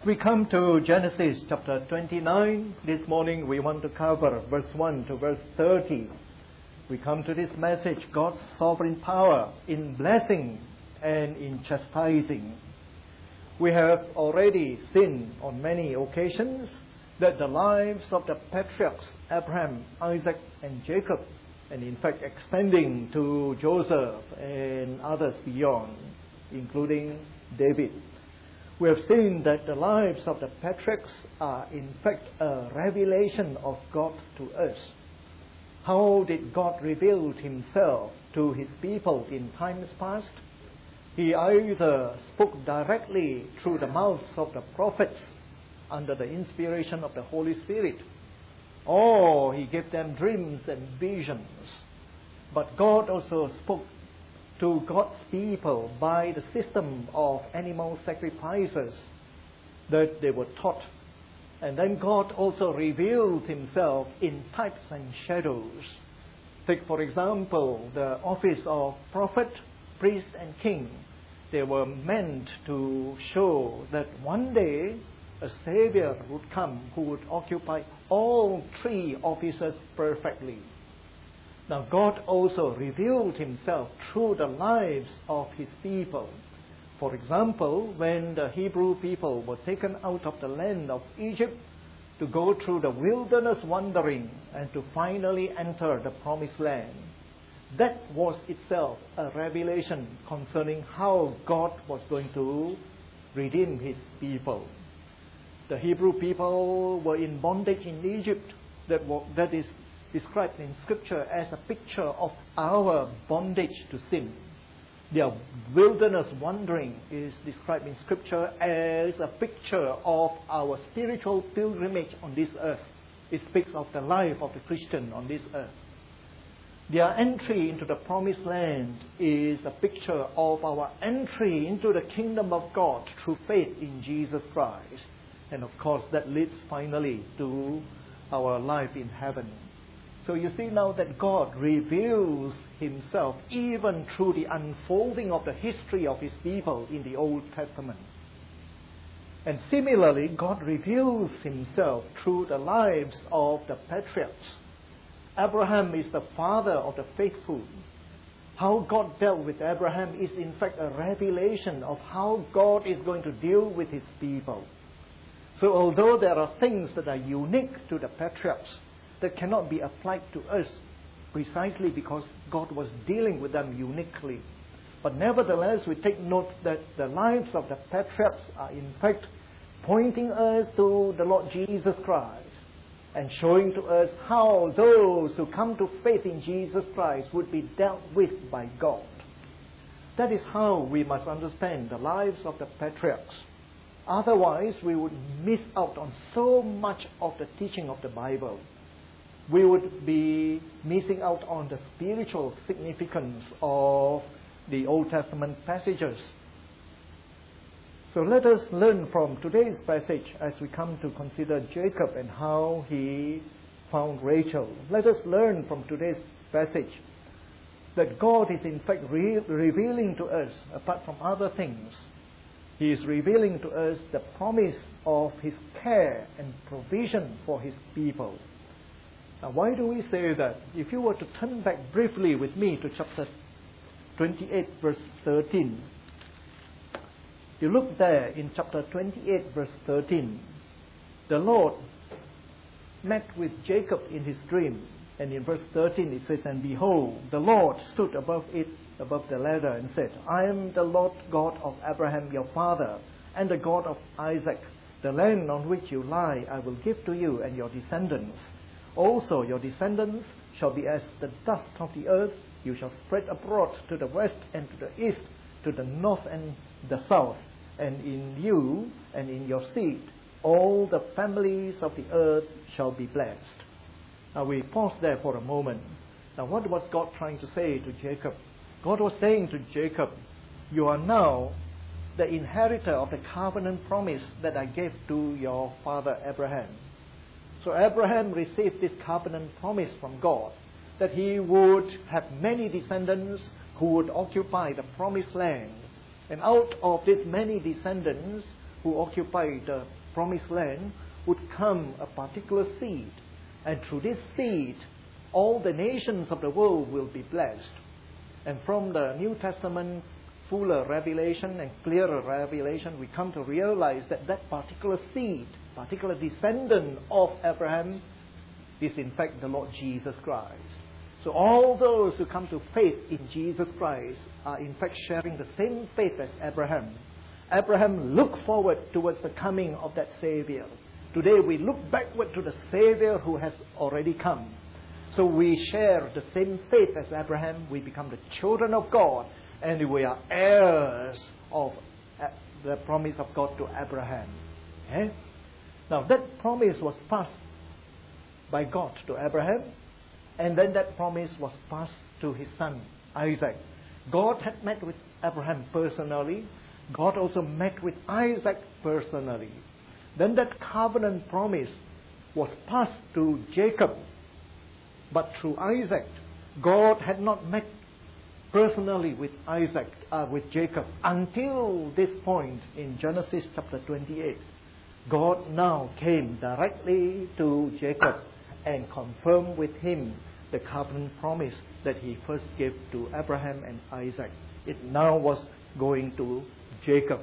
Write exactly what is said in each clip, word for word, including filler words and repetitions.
We come to Genesis chapter twenty-nine. This morning we want to cover verse one to verse thirty. We come to this message, God's sovereign power in blessing and in chastising. We have already seen on many occasions that the lives of the patriarchs, Abraham, Isaac and Jacob, and in fact extending to Joseph and others beyond, including David, we have seen that the lives of the patriarchs are in fact a revelation of God to us. How did God reveal Himself to His people in times past? He either spoke directly through the mouths of the prophets under the inspiration of the Holy Spirit, or He gave them dreams and visions. But God also spoke to God's people by the system of animal sacrifices that they were taught. And then God also revealed Himself in types and shadows. Take, for example, the office of prophet, priest and king. They were meant to show that one day a Savior would come who would occupy all three offices perfectly. Now God also revealed Himself through the lives of His people. For example, when the Hebrew people were taken out of the land of Egypt to go through the wilderness wandering and to finally enter the promised land, that was itself a revelation concerning how God was going to redeem His people. The Hebrew people were in bondage in Egypt. That, was, that is described in Scripture as a picture of our bondage to sin. Their wilderness wandering is described in Scripture as a picture of our spiritual pilgrimage on this earth. It speaks of the life of the Christian on this earth. Their entry into the promised land is a picture of our entry into the kingdom of God through faith in Jesus Christ. And of course that leads finally to our life in heaven. So you see now that God reveals Himself even through the unfolding of the history of His people in the Old Testament. And similarly, God reveals Himself through the lives of the patriarchs. Abraham is the father of the faithful. How God dealt with Abraham is in fact a revelation of how God is going to deal with His people. So although there are things that are unique to the patriarchs that cannot be applied to us precisely because God was dealing with them uniquely, but nevertheless we take note that the lives of the patriarchs are in fact pointing us to the Lord Jesus Christ and showing to us how those who come to faith in Jesus Christ would be dealt with by God. That is how we must understand the lives of the patriarchs. Otherwise, we would miss out on so much of the teaching of the Bible. We would be missing out on the spiritual significance of the Old Testament passages. So let us learn from today's passage as we come to consider Jacob and how he found Rachel. Let us learn from today's passage that God is in fact re- revealing to us, apart from other things, He is revealing to us the promise of His care and provision for His people. Now, why do we say that? If you were to turn back briefly with me to chapter twenty-eight, verse thirteen. You look there in chapter twenty-eight, verse thirteen. The Lord met with Jacob in his dream. And in verse thirteen it says, "And behold, the Lord stood above it, above the ladder, and said, I am the Lord God of Abraham your father, and the God of Isaac. The land on which you lie I will give to you and your descendants. Also your descendants shall be as the dust of the earth. You shall spread abroad to the west and to the east, to the north and the south. And in you and in your seed all the families of the earth shall be blessed." Now we pause there for a moment. Now what was God trying to say to Jacob? God was saying to Jacob, you are now the inheritor of the covenant promise that I gave to your father Abraham. So Abraham received this covenant promise from God that he would have many descendants who would occupy the promised land. And out of these many descendants who occupied the promised land would come a particular seed. And through this seed, all the nations of the world will be blessed. And from the New Testament fuller revelation and clearer revelation, we come to realize that that particular seed, particular descendant of Abraham, is in fact the Lord Jesus Christ. So all those who come to faith in Jesus Christ are in fact sharing the same faith as Abraham. Abraham looked forward towards the coming of that Savior. Today we look backward to the Savior who has already come. So we share the same faith as Abraham. We become the children of God, and we are heirs of the promise of God to Abraham. Eh? Now that promise was passed by God to Abraham, and then that promise was passed to his son Isaac. God had met with Abraham personally. God also met with Isaac personally. Then that covenant promise was passed to Jacob. But through Isaac, God had not met personally with Isaac, uh, with Jacob, until this point in Genesis chapter twenty-eight. God now came directly to Jacob and confirmed with him the covenant promise that he first gave to Abraham and Isaac. It now was going to Jacob.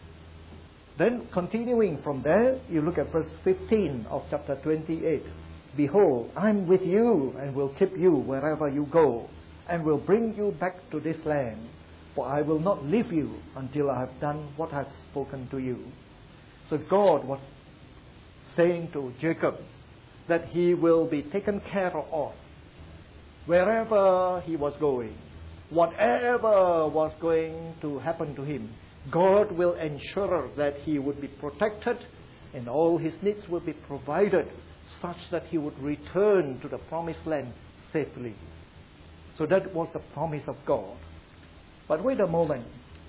Then continuing from there, you look at verse fifteen of chapter twenty-eight. Behold, I am with you and will keep you wherever you go, and will bring you back to this land. For I will not leave you until I have done what I have spoken to you. So God was saying to Jacob that he will be taken care of wherever he was going. Whatever was going to happen to him, God will ensure that he would be protected and all his needs will be provided, such that he would return to the promised land safely. So that was the promise of God. But wait a moment.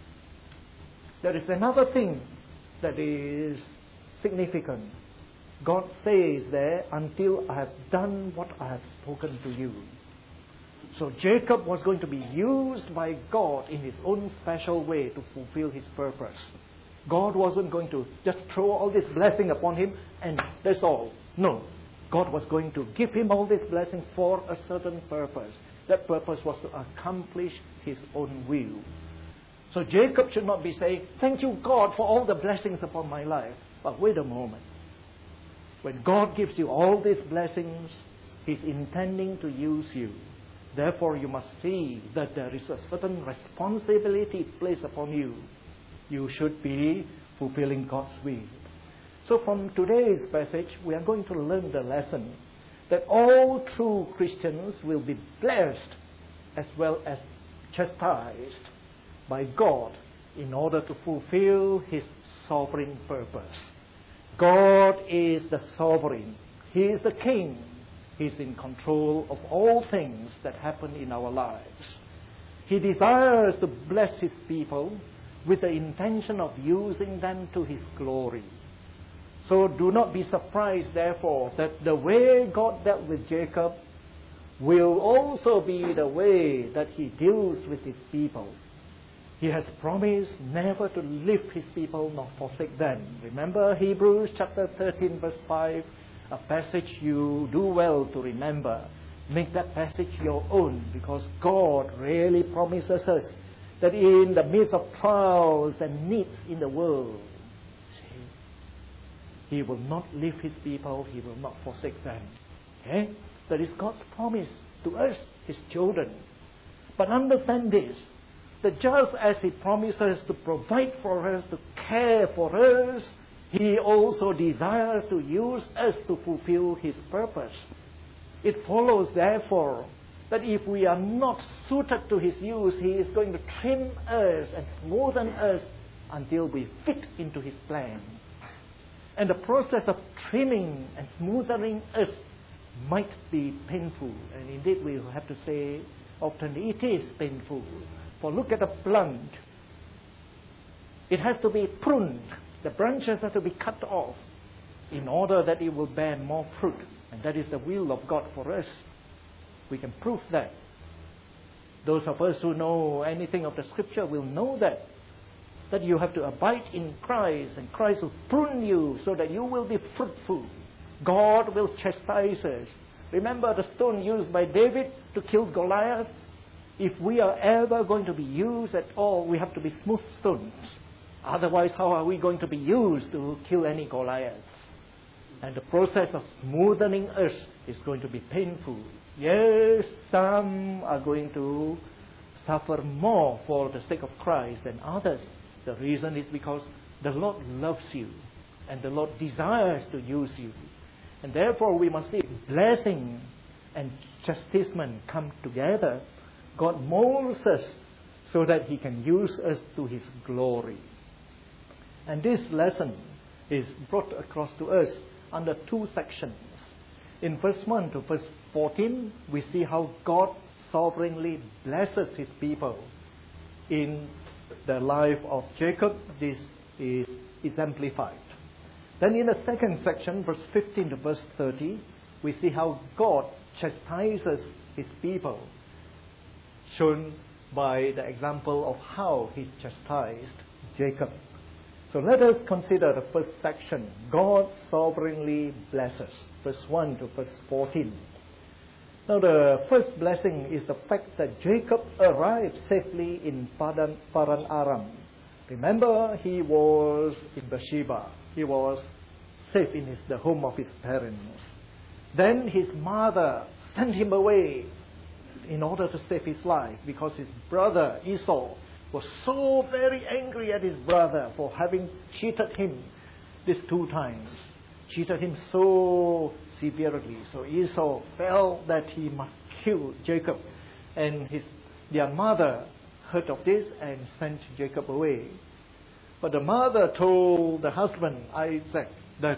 There is another thing that is significant. God says there, until I have done what I have spoken to you. So Jacob was going to be used by God in his own special way to fulfill his purpose. God wasn't going to just throw all this blessing upon him and that's all. No. God was going to give him all this blessing for a certain purpose. That purpose was to accomplish his own will. So Jacob should not be saying, thank you, God, for all the blessings upon my life. But wait a moment. When God gives you all these blessings, he's intending to use you. Therefore, you must see that there is a certain responsibility placed upon you. You should be fulfilling God's will. So from today's passage, we are going to learn the lesson that all true Christians will be blessed as well as chastised by God in order to fulfill his sovereign purpose. God is the sovereign. He is the king. He is in control of all things that happen in our lives. He desires to bless his people with the intention of using them to his glory. So do not be surprised, therefore, that the way God dealt with Jacob will also be the way that he deals with his people. He has promised never to leave his people nor forsake them. Remember Hebrews chapter thirteen verse five, a passage you do well to remember. Make that passage your own, because God really promises us that in the midst of trials and needs in the world, he will not leave his people, he will not forsake them. Okay? That is God's promise to us, his children. But understand this, that just as he promises to provide for us, to care for us, he also desires to use us to fulfill his purpose. It follows, therefore, that if we are not suited to his use, he is going to trim us and smoothen us until we fit into his plan. And the process of trimming and smoothing us might be painful. And indeed, we have to say often it is painful. For look at a plant. It has to be pruned. The branches have to be cut off in order that it will bear more fruit. And that is the will of God for us. We can prove that. Those of us who know anything of the Scripture will know that. that you have to abide in Christ, and Christ will prune you so that you will be fruitful. God will chastise us. Remember the stone used by David to kill Goliath? If we are ever going to be used at all, we have to be smooth stones. Otherwise, how are we going to be used to kill any Goliaths? And the process of smoothing us is going to be painful. Yes, some are going to suffer more for the sake of Christ than others. The reason is because the Lord loves you and the Lord desires to use you. And therefore we must see blessing and chastisement come together. God molds us so that He can use us to His glory. And this lesson is brought across to us under two sections. In verse one to verse fourteen, we see how God sovereignly blesses His people. In the life of Jacob, this is exemplified. Then in the second section, verse fifteen to verse thirty, we see how God chastises His people, shown by the example of how He chastised Jacob. So let us consider the first section. God sovereignly blesses. Verse one to verse fourteen. Now the first blessing is the fact that Jacob arrived safely in Padan, Paran Aram. Remember, he was in Beersheba. He was safe in his, the home of his parents. Then his mother sent him away in order to save his life, because his brother Esau was so very angry at his brother for having cheated him these two times. Cheated him so severely. So Esau felt that he must kill Jacob. And his their mother heard of this and sent Jacob away. But the mother told the husband, Isaac, that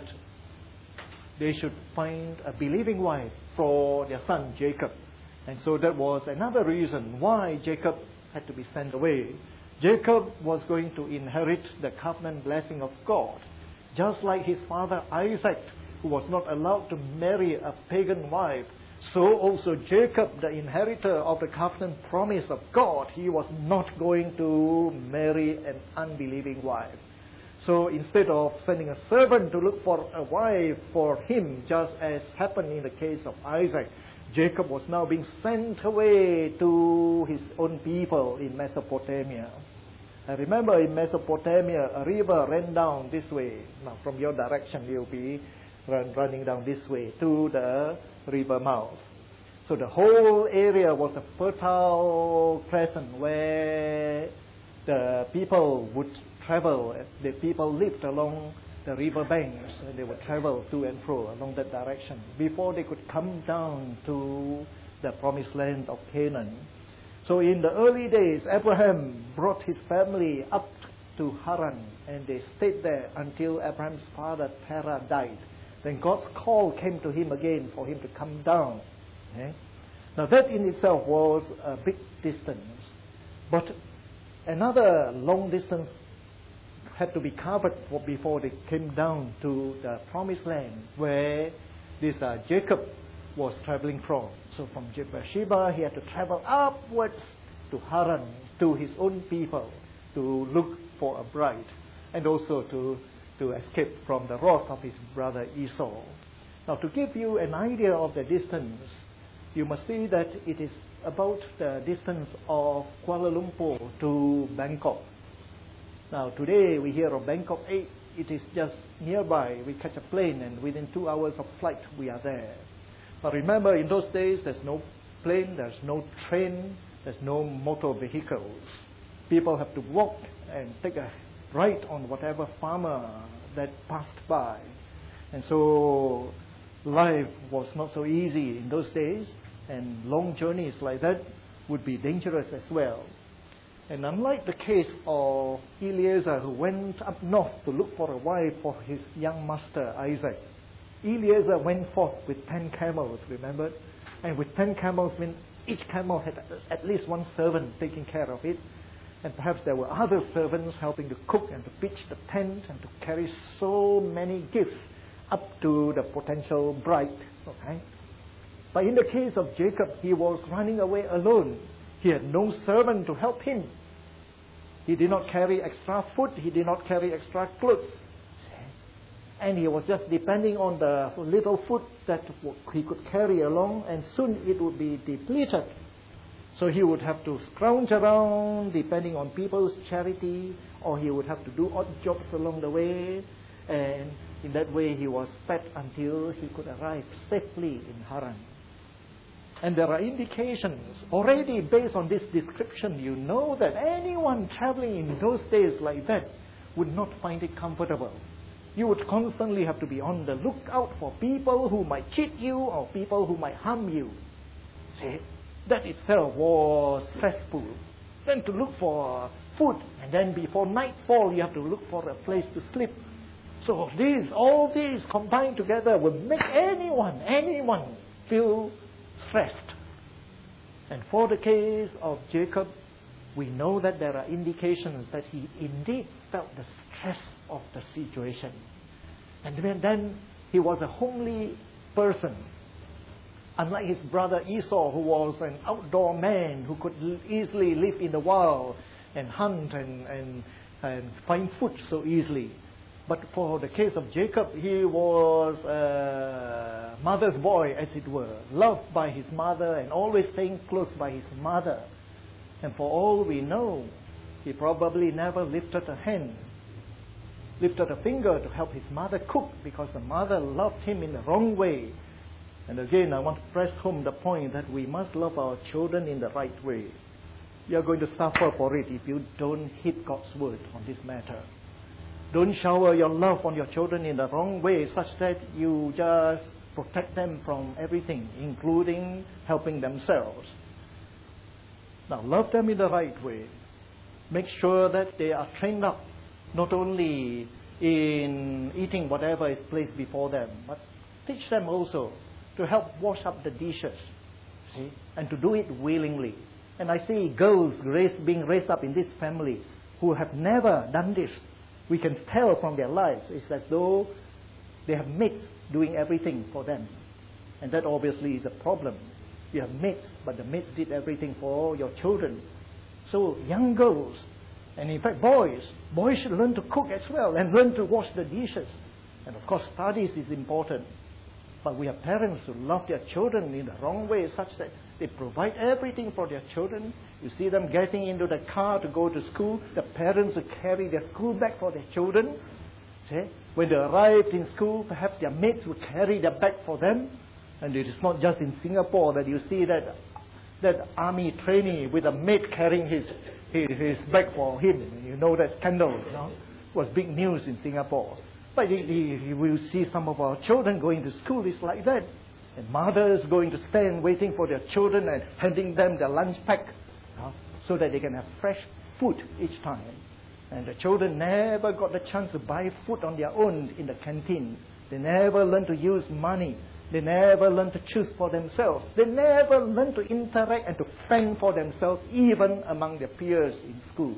they should find a believing wife for their son Jacob. And so that was another reason why Jacob had to be sent away. Jacob was going to inherit the covenant blessing of God, just like his father Isaac, who was not allowed to marry a pagan wife. So also Jacob, the inheritor of the covenant promise of God, he was not going to marry an unbelieving wife. So instead of sending a servant to look for a wife for him, just as happened in the case of Isaac, Jacob was now being sent away to his own people in Mesopotamia. And remember, in Mesopotamia, a river ran down this way. Now, from your direction, you'll be run, running down this way to the river mouth. So the whole area was a fertile crescent where the people would travel. The people lived along the river banks, and they would travel to and fro along that direction before they could come down to the promised land of Canaan. So in the early days, Abraham brought his family up to Haran, and they stayed there until Abraham's father Terah died. Then God's call came to him again for him to come down. Okay? Now that in itself was a big distance, but another long distance had to be covered for, before they came down to the promised land where this uh, Jacob was traveling from. So from Beersheba, he had to travel upwards to Haran, to his own people, to look for a bride, and also to, to escape from the wrath of his brother Esau. Now, to give you an idea of the distance, you must see that it is about the distance of Kuala Lumpur to Bangkok. Now, today we hear of Bangkok eight. It is just nearby. We catch a plane, and within two hours of flight, we are there. But remember, in those days, there's no plane, there's no train, there's no motor vehicles. People have to walk and take a ride on whatever farmer that passed by. And so life was not so easy in those days, and long journeys like that would be dangerous as well. And unlike the case of Eliezer, who went up north to look for a wife for his young master Isaac, Eliezer went forth with ten camels, remember? And with ten camels, meant each camel had at least one servant taking care of it. And perhaps there were other servants helping to cook and to pitch the tent and to carry so many gifts up to the potential bride. Okay? But in the case of Jacob, he was running away alone. He had no servant to help him. He did not carry extra food. He did not carry extra clothes. And he was just depending on the little food that he could carry along, and soon it would be depleted. So he would have to scrounge around depending on people's charity, or he would have to do odd jobs along the way. And in that way he was fed until he could arrive safely in Haran. And there are indications already based on this description. You know that anyone traveling in those days like that would not find it comfortable. You would constantly have to be on the lookout for people who might cheat you or people who might harm you. See, that itself was stressful. Then to look for food, and then before nightfall you have to look for a place to sleep. So these, all these combined together will make anyone, anyone feel stressed. And for the case of Jacob, we know that there are indications that he indeed felt the stress of the situation. And then he was a homely person. Unlike his brother Esau, who was an outdoor man who could easily live in the wild and hunt and, and, and find food so easily. But for the case of Jacob, he was a mother's boy, as it were, loved by his mother and always staying close by his mother. And for all we know, he probably never lifted a hand, lifted a finger to help his mother cook, because the mother loved him in the wrong way. And again, I want to press home the point that we must love our children in the right way. You are going to suffer for it if you don't heed God's word on this matter. Don't shower your love on your children in the wrong way, such that you just protect them from everything, including helping themselves. Now, love them in the right way. Make sure that they are trained up, not only in eating whatever is placed before them, but teach them also to help wash up the dishes, see, and to do it willingly. And I see girls raised, being raised up in this family who have never done this. We can tell from their lives, it's as though they have mates doing everything for them. And that obviously is a problem. You have mates, but the mates did everything for your children. So young girls, and in fact boys, boys should learn to cook as well and learn to wash the dishes. And of course studies is important. But we have parents who love their children in the wrong way, such that they provide everything for their children. You see them getting into the car to go to school. The parents will carry their school bag for their children. See? When they arrived in school, perhaps their mates will carry their bag for them. And it is not just in Singapore that you see that that army trainee with a mate carrying his, his, his bag for him. You know that scandal, you know, was big news in Singapore. But you will see some of our children going to school is like that. And mothers going to stand waiting for their children and handing them their lunch pack, you know, so that they can have fresh food each time. And the children never got the chance to buy food on their own in the canteen. They never learned to use money. They never learned to choose for themselves. They never learned to interact and to fend for themselves, even among their peers in school.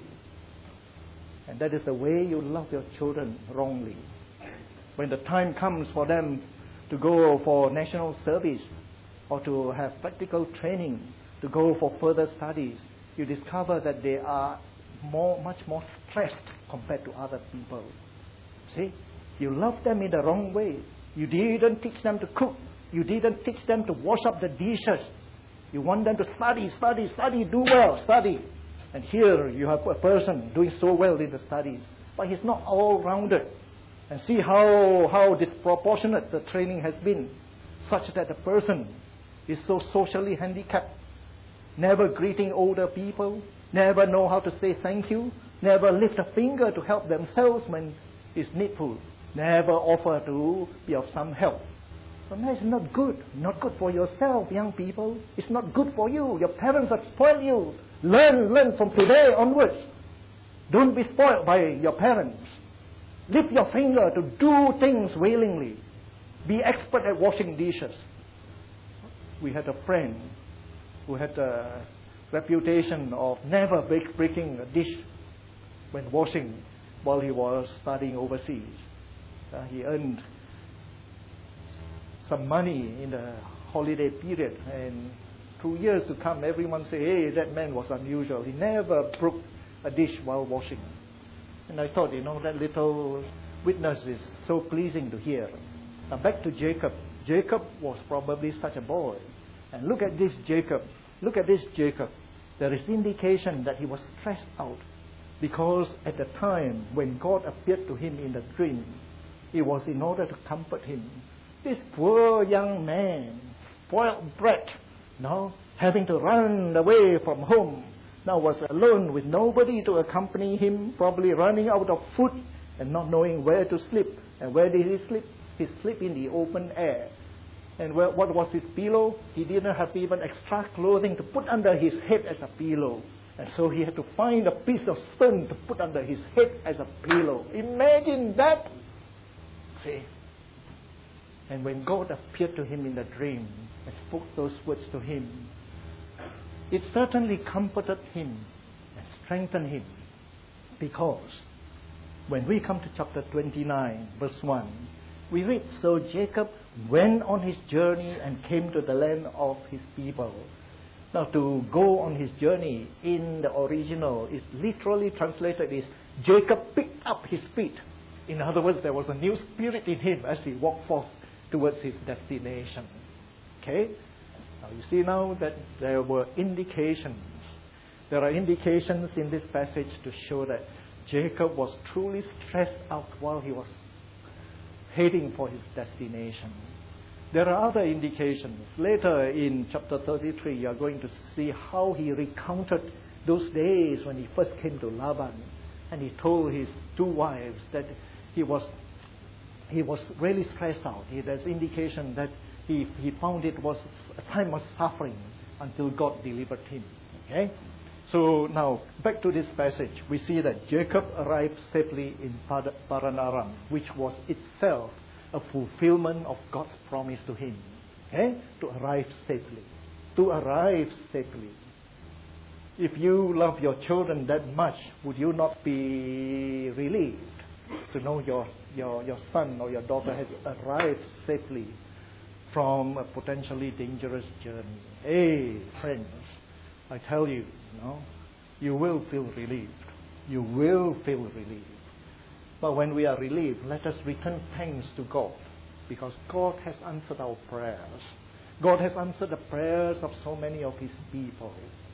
And that is the way you love your children wrongly. When the time comes for them to go for national service or to have practical training, to go for further studies, you discover that they are more, much more stressed compared to other people. See? You love them in the wrong way. You didn't teach them to cook. You didn't teach them to wash up the dishes. You want them to study, study, study, do well, study. And here you have a person doing so well in the studies, but he's not all-rounded. And see how, how disproportionate the training has been, such that the person is so socially handicapped, never greeting older people, never know how to say thank you, never lift a finger to help themselves when it's needful, never offer to be of some help. So that is not good. Not good for yourself, young people. It's not good for you. Your parents have spoiled you. Learn, learn from today onwards. Don't be spoiled by your parents. Lift your finger to do things willingly. Be expert at washing dishes. We had a friend who had a reputation of never break, breaking a dish when washing while he was studying overseas. Uh, he earned some money in the holiday period, and through years to come, everyone say, hey, that man was unusual. He never broke a dish while washing. And I thought, you know, that little witness is so pleasing to hear. Now back to Jacob. Jacob was probably such a boy. And look at this Jacob. Look at this Jacob. There is indication that he was stressed out, because at the time when God appeared to him in the dream, it was in order to comfort him. This poor young man, spoiled brat, now having to run away from home, now was alone with nobody to accompany him, probably running out of food and not knowing where to sleep. And where did he sleep? He slept in the open air. And where, what was his pillow? He didn't have even extra clothing to put under his head as a pillow. And so he had to find a piece of stone to put under his head as a pillow. Imagine that! See? And when God appeared to him in the dream and spoke those words to him, it certainly comforted him and strengthened him. Because when we come to chapter twenty-nine, verse one, we read, so Jacob went on his journey and came to the land of his people. Now, to go on his journey in the original is literally translated is Jacob picked up his feet. In other words, there was a new spirit in him as he walked forth towards his destination. Okay? Now you see now that there were indications. There are indications in this passage to show that Jacob was truly stressed out while he was heading for his destination. There are other indications. Later in chapter thirty-three, you are going to see how he recounted those days when he first came to Laban. And he told his two wives that he was he was really stressed out. He, there's indication that he, he found it was a time of suffering until God delivered him. Okay? So now, back to this passage. We see that Jacob arrived safely in Padan Aram, which was itself a fulfillment of God's promise to him. Okay? To arrive safely. To arrive safely. If you love your children that much, would you not be relieved to know your, your, your son or your daughter has arrived safely from a potentially dangerous journey? Hey, friends, I tell you, you know, you will feel relieved. You will feel relieved. But when we are relieved, let us return thanks to God, because God has answered our prayers. God has answered the prayers of so many of His people.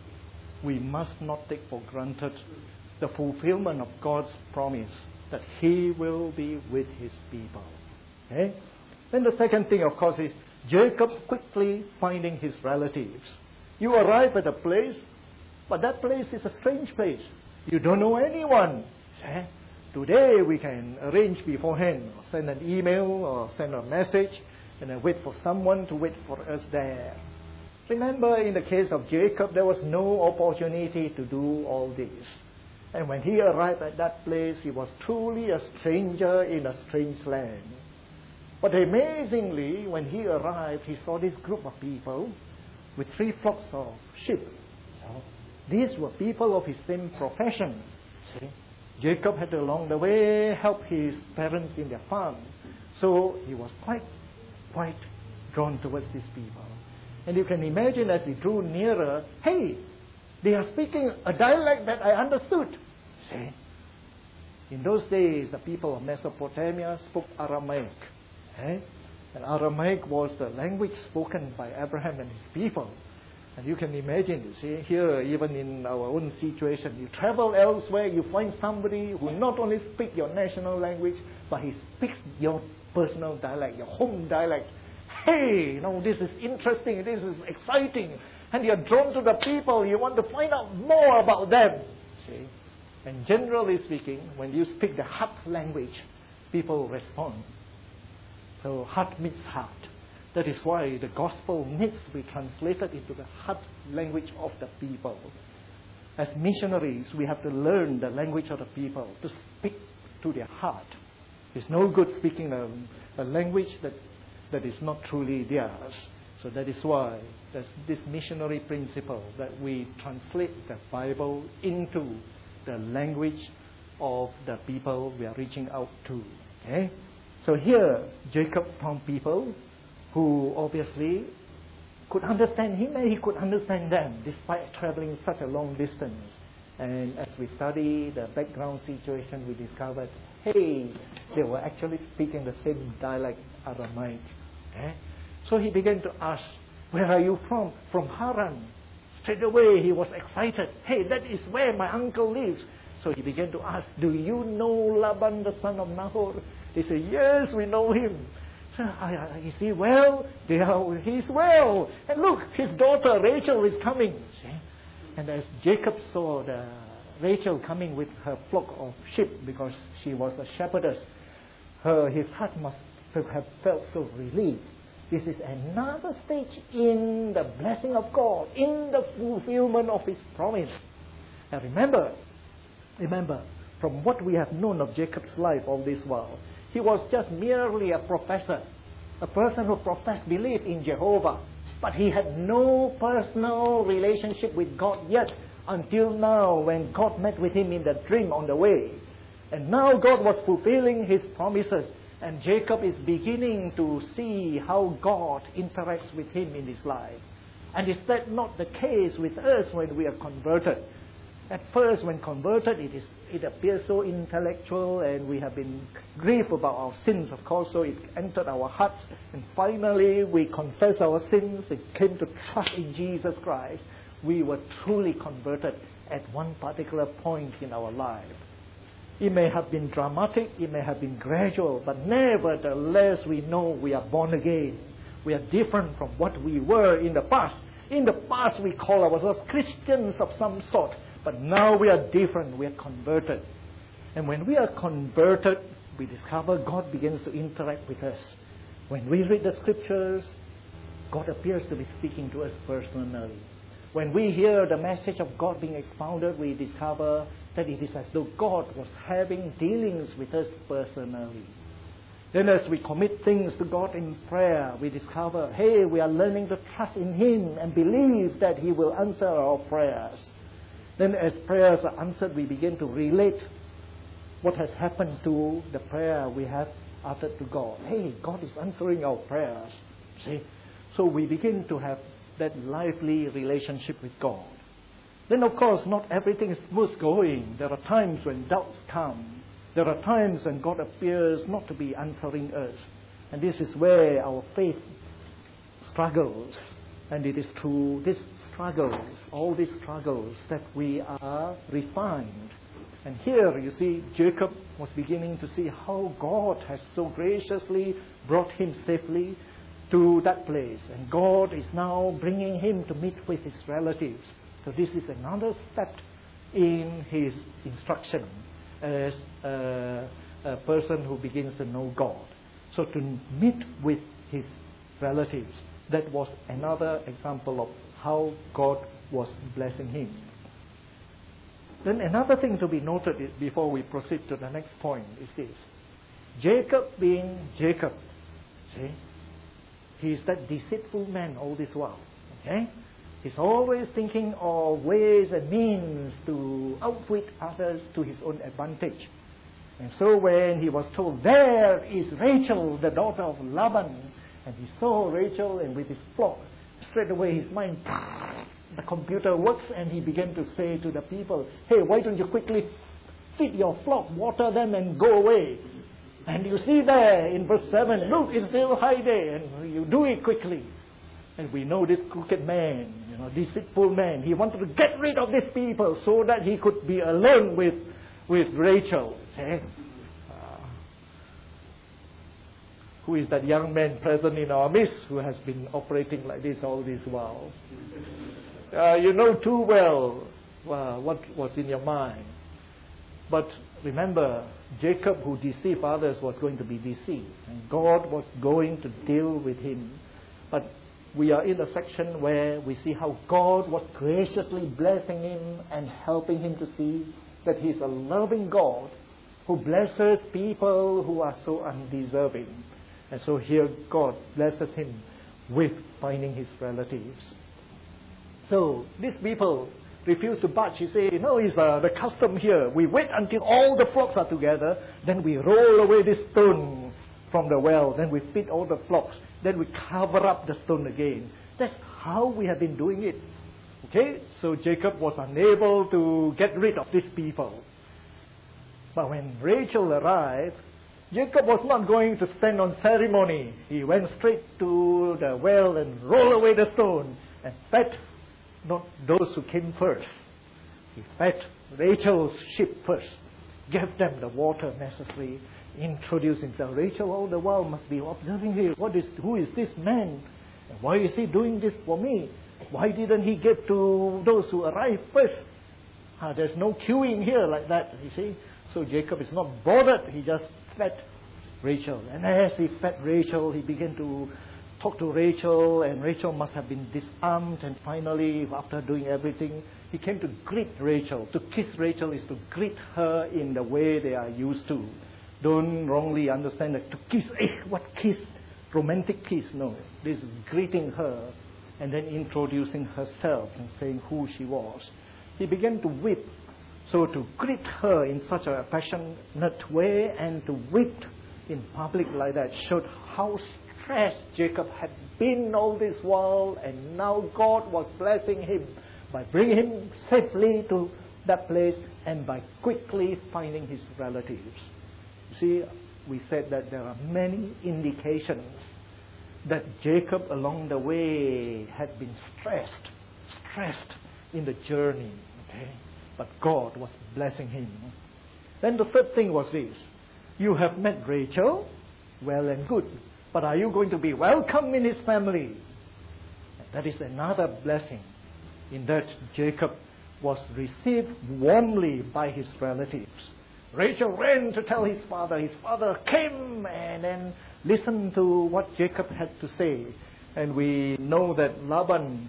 We must not take for granted the fulfillment of God's promise that He will be with His people. Okay? Then the second thing, of course, is Jacob quickly finding his relatives. You arrive at a place, but that place is a strange place. You don't know anyone. Okay? Today we can arrange beforehand, or send an email or send a message, and then wait for someone to wait for us there. Remember, in the case of Jacob, there was no opportunity to do all this. And when he arrived at that place, he was truly a stranger in a strange land. But amazingly, when he arrived, he saw this group of people with three flocks of sheep. These were people of his same profession. See? Jacob had along the way helped his parents in their farm. So he was quite, quite drawn towards these people. And you can imagine as he drew nearer, hey, they are speaking a dialect that I understood. See? In those days, the people of Mesopotamia spoke Aramaic. Eh? And Aramaic was the language spoken by Abraham and his people. And you can imagine, you see, here, even in our own situation, you travel elsewhere, you find somebody who not only speaks your national language, but he speaks your personal dialect, your home dialect. Hey, you know, this is interesting, this is exciting. And you're drawn to the people, you want to find out more about them. See? And generally speaking, when you speak the heart language, people respond. So heart meets heart. That is why the gospel needs to be translated into the heart language of the people. As missionaries, we have to learn the language of the people, to speak to their heart. It's no good speaking a, a language that, that is not truly theirs. So that is why there's this missionary principle that we translate the Bible into the language of the people we are reaching out to. Okay? So here, Jacob found people who obviously could understand him and he could understand them despite traveling such a long distance. And as we study the background situation, we discovered, hey, they were actually speaking the same dialect, Aramaic. Okay? So he began to ask, where are you from? From Haran. Straight away he was excited. Hey, that is where my uncle lives. So he began to ask, do you know Laban, the son of Nahor? They said, yes, we know him. So, is he well? They are, he's well. And look, his daughter Rachel is coming. See? And as Jacob saw the Rachel coming with her flock of sheep, because she was a shepherdess, her, his heart must have felt so relieved. This is another stage in the blessing of God, in the fulfillment of His promise. And remember, remember, from what we have known of Jacob's life all this while, he was just merely a professor, a person who professed belief in Jehovah. But he had no personal relationship with God yet, until now when God met with him in the dream on the way. And now God was fulfilling His promises. And Jacob is beginning to see how God interacts with him in his life. And is that not the case with us when we are converted? At first, when converted, it is it appears so intellectual, and we have been grieved about our sins, of course, so it entered our hearts. And finally, we confess our sins and came to trust in Jesus Christ. We were truly converted at one particular point in our life. It may have been dramatic, it may have been gradual, but nevertheless we know we are born again. We are different from what we were in the past. In the past we call ourselves Christians of some sort, but now we are different, we are converted. And when we are converted, we discover God begins to interact with us. When we read the scriptures, God appears to be speaking to us personally. When we hear the message of God being expounded, we discover that it is as though God was having dealings with us personally. Then as we commit things to God in prayer, we discover, hey, we are learning to trust in Him and believe that He will answer our prayers. Then as prayers are answered, we begin to relate what has happened to the prayer we have uttered to God. Hey, God is answering our prayers. See? So we begin to have that lively relationship with God. Then, of course, not everything is smooth going. There are times when doubts come. There are times when God appears not to be answering us. And this is where our faith struggles. And it is through these struggles, all these struggles, that we are refined. And here, you see, Jacob was beginning to see how God has so graciously brought him safely to that place. And God is now bringing him to meet with his relatives. So this is another step in his instruction as a, a person who begins to know God. So to meet with his relatives, that was another example of how God was blessing him. Then another thing to be noted is, before we proceed to the next point, is this. Jacob being Jacob, see, he is that deceitful man all this while. Okay? He's always thinking of ways and means to outwit others to his own advantage. And so when he was told, there is Rachel, the daughter of Laban, and he saw Rachel and with his flock, straight away his mind, the computer works, and he began to say to the people, hey, why don't you quickly feed your flock, water them, and go away. And you see there in verse seven, look, it's still high day, and you do it quickly. And we know this crooked man, you know, deceitful man, he wanted to get rid of these people so that he could be alone with, with Rachel. See? Uh, who is that young man present in our midst who has been operating like this all this while? Uh, you know too well uh, what was in your mind. But remember, Jacob, who deceived others, was going to be deceived. And God was going to deal with him. But we are in a section where we see how God was graciously blessing him and helping him to see that He's a loving God who blesses people who are so undeserving. And so here God blesses him with finding his relatives. So these people refuse to budge. He says, you know, it's uh, the custom here. We wait until all the flocks are together, then we roll away this stone from the well, then we feed all the flocks, then we cover up the stone again. That's how we have been doing it. Okay, so Jacob was unable to get rid of these people. But when Rachel arrived, Jacob was not going to stand on ceremony. He went straight to the well and rolled away the stone and fed not those who came first. He fed Rachel's sheep first, gave them the water necessary, introduced himself. Rachel all the while must be observing him. What is, who is this man? And why is he doing this for me? Why didn't he get to those who arrived first? Ah, there's no queuing here like that, you see. So Jacob is not bothered. He just fed Rachel. And as he fed Rachel, he began to talk to Rachel, and Rachel must have been disarmed. And finally, after doing everything, he came to greet Rachel. To kiss Rachel is to greet her in the way they are used to. Don't wrongly understand that to kiss, eh, what kiss? Romantic kiss. No, this is greeting her and then introducing herself and saying who she was. He began to weep. So to greet her in such a passionate way and to weep in public like that showed how stressed Jacob had been all this while, and now God was blessing him by bringing him safely to that place and by quickly finding his relatives. See, we said that there are many indications that Jacob along the way had been stressed, stressed in the journey. Okay? But God was blessing him. Then the third thing was this. You have met Rachel, well and good. But are you going to be welcome in his family? That is another blessing, in that Jacob was received warmly by his relatives. Rachel ran to tell his father. His father came and then listened to what Jacob had to say. And we know that Laban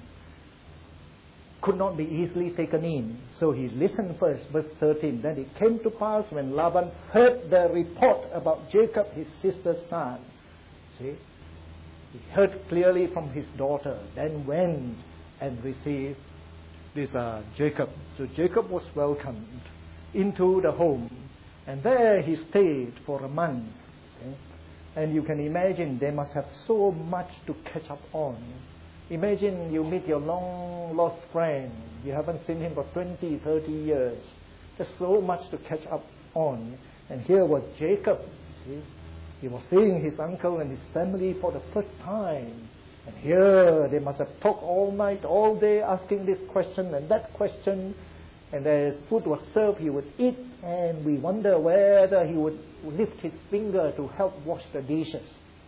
could not be easily taken in. So he listened first, verse thirteen. Then it came to pass when Laban heard the report about Jacob, his sister's son. See? He heard clearly from his daughter, then went and received this uh, Jacob. So Jacob was welcomed into the home. And there he stayed for a month. See? And you can imagine they must have so much to catch up on. Imagine you meet your long-lost friend. You haven't seen him for twenty, thirty years. There's so much to catch up on. And here was Jacob. See? He was seeing his uncle and his family for the first time. And here they must have talked all night, all day, asking this question and that question. And as food was served, he would eat. And we wonder whether he would lift his finger to help wash the dishes.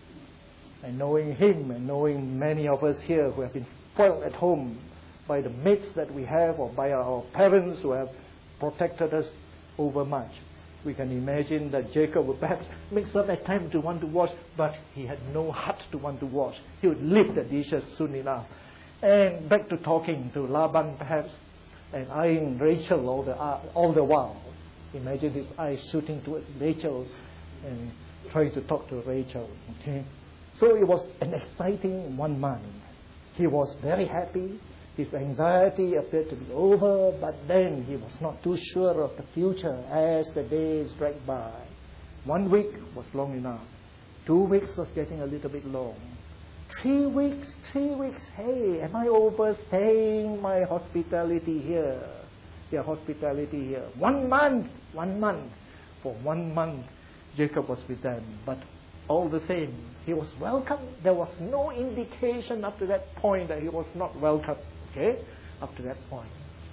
And knowing him and knowing many of us here who have been spoiled at home by the mates that we have or by our parents who have protected us overmuch, we can imagine that Jacob would perhaps make some attempt to want to wash, but he had no heart to want to wash. He would leave the dishes soon enough. And back to talking to Laban perhaps, and eyeing Rachel all the, uh, all the while. Imagine his eyes shooting towards Rachel and trying to talk to Rachel. Okay? So it was an exciting one month. He was very happy. His anxiety appeared to be over, but then he was not too sure of the future as the days dragged by. One week was long enough. Two weeks was getting a little bit long. Three weeks, three weeks, hey, am I overstaying my hospitality here? Their hospitality here. One month, one month. For one month, Jacob was with them. But all the same, he was welcome. There was no indication up to that point that he was not welcome. Okay? Up to that point.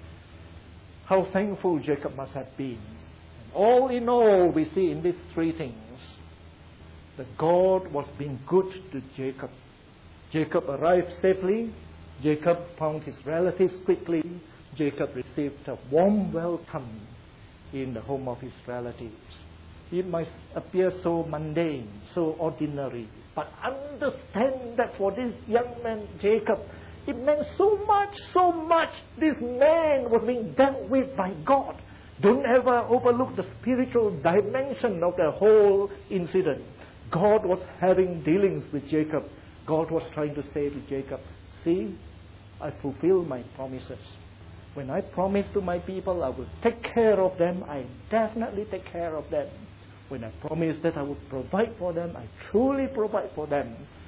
How thankful Jacob must have been. And all in all, we see in these three things that God was being good to Jacob. Jacob arrived safely. Jacob found his relatives quickly. Jacob received a warm welcome in the home of his relatives. It might appear so mundane, so ordinary. But understand that for this young man, Jacob, it meant so much, so much. This man was being dealt with by God. Don't ever overlook the spiritual dimension of the whole incident. God was having dealings with Jacob. God was trying to say to Jacob, see, I fulfill my promises. When I promise to my people, I will take care of them. I definitely take care of them. When I promise that I would provide for them, I truly provide for them.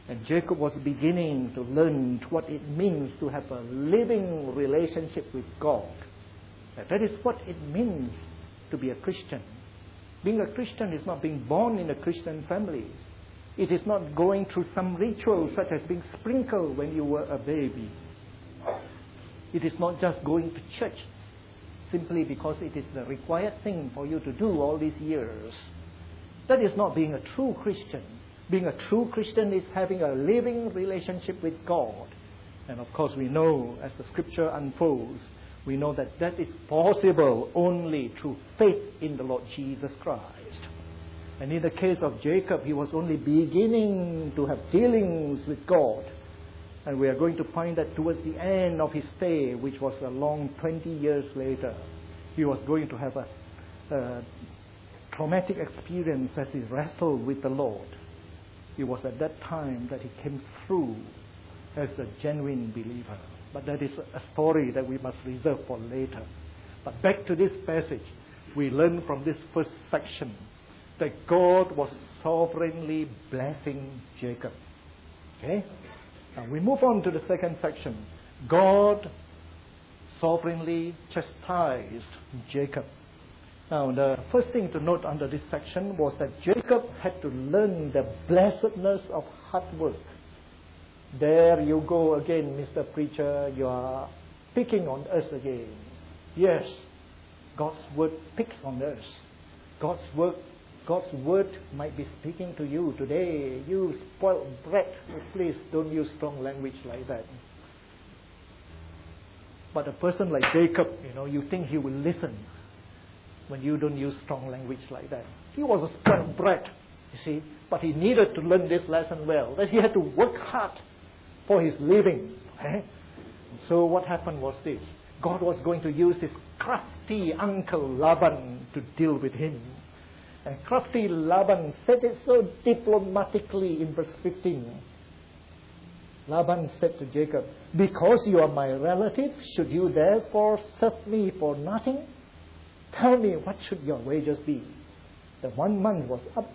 And Jacob was beginning to learn what it means to have a living relationship with God. And that is what it means to be a Christian. Being a Christian is not being born in a Christian family. It is not going through some ritual such as being sprinkled when you were a baby. It is not just going to church simply because it is the required thing for you to do all these years. That is not being a true Christian. Being a true Christian is having a living relationship with God. And of course we know, as the scripture unfolds, we know that that is possible only through faith in the Lord Jesus Christ. And in the case of Jacob, he was only beginning to have dealings with God. And we are going to find that towards the end of his stay, which was a long twenty years later, he was going to have a, a traumatic experience as he wrestled with the Lord. It was at that time that he came through as a genuine believer. But that is a story that we must reserve for later. But back to this passage, we learn from this first section that God was sovereignly blessing Jacob. Okay? Now we move on to the second section. God sovereignly chastised Jacob. Now the first thing to note under this section was that Jacob had to learn the blessedness of hard work. There you go again, Mister Preacher, you are picking on us again. Yes, God's word picks on us. God's word, God's word might be speaking to you today. You spoiled brat, please don't use strong language like that. But a person like Jacob, you know, you think he will listen when you don't use strong language like that. He was a spoiled brat, you see, but he needed to learn this lesson well, that he had to work hard for his living. Okay? So what happened was this. God was going to use his crafty uncle Laban to deal with him. And crafty Laban said it so diplomatically in verse fifteen. Laban said to Jacob, "Because you are my relative, should you therefore serve me for nothing? Tell me, what should your wages be?" The one month was up.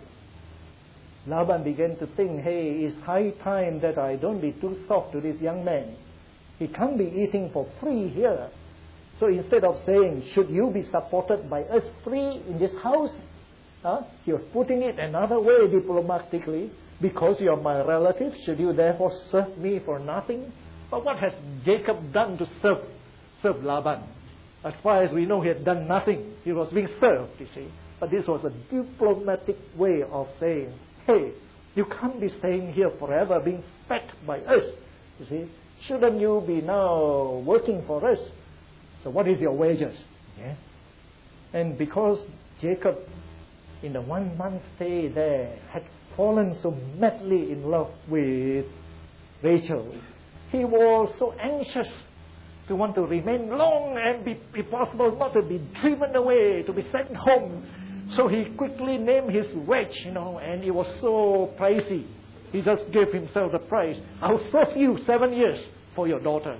Laban began to think, hey, it's high time that I don't be too soft to this young man. He can't be eating for free here. So instead of saying, should you be supported by us free in this house? Huh? He was putting it another way diplomatically. Because you are my relative, should you therefore serve me for nothing? But what has Jacob done to serve, serve Laban? As far as we know, he had done nothing. He was being served, you see. But this was a diplomatic way of saying, hey, you can't be staying here forever being fed by us, you see. Shouldn't you be now working for us? So what is your wages? Yeah. And because Jacob, in the one month stay there, had fallen so madly in love with Rachel, he was so anxious to want to remain long and, be, if possible, not to be driven away, to be sent home. So he quickly named his wage, you know, and it was so pricey. He just gave himself the price. I'll serve you seven years for your daughter.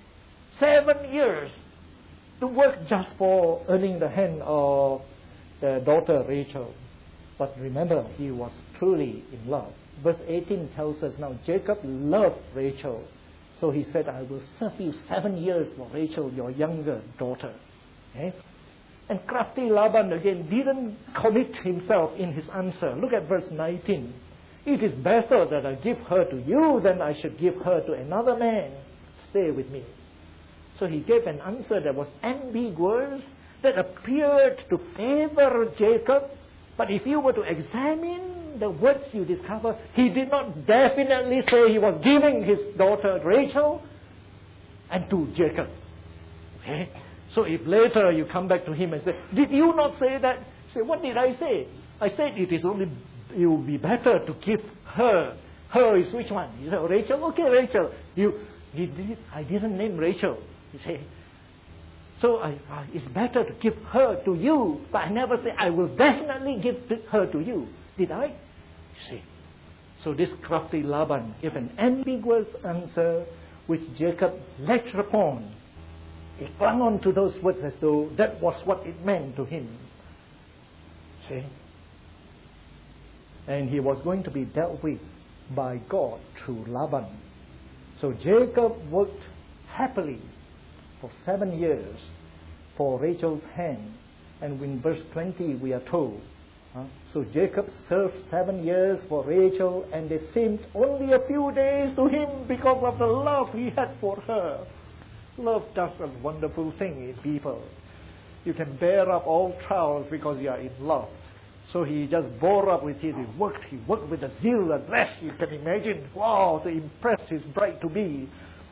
Seven years to work just for earning the hand of the daughter Rachel. But remember, he was truly in love. Verse eighteen tells us now, Jacob loved Rachel. So he said, I will serve you seven years for Rachel, your younger daughter. Okay? And crafty Laban again didn't commit himself in his answer. Look at verse nineteen. It is better that I give her to you than I should give her to another man. Stay with me. So he gave an answer that was ambiguous, that appeared to favor Jacob. But if you were to examine the words, you discover he did not definitely say he was giving his daughter Rachel and to Jacob. Okay? So if later you come back to him and say, did you not say that? Say, what did I say? I said it is only, it would be better to give her. Her is which one? You say, Rachel? Okay, Rachel. You, you did, I didn't name Rachel. You say, so I, uh, it's better to give her to you. But I never say, I will definitely give her to you. Did I? You see. So this crafty Laban gave an ambiguous answer which Jacob lectured upon. He clung on to those words as though that was what it meant to him. See? And he was going to be dealt with by God through Laban. So Jacob worked happily for seven years for Rachel's hand. And in verse twenty we are told, huh? So Jacob served seven years for Rachel, and they seemed only a few days to him because of the love he had for her. Love does a wonderful thing in people. You can bear up all trials because you are in love. So he just bore up with it. He worked. He worked with a zeal and zest. You can imagine, wow, to impress his bride-to-be.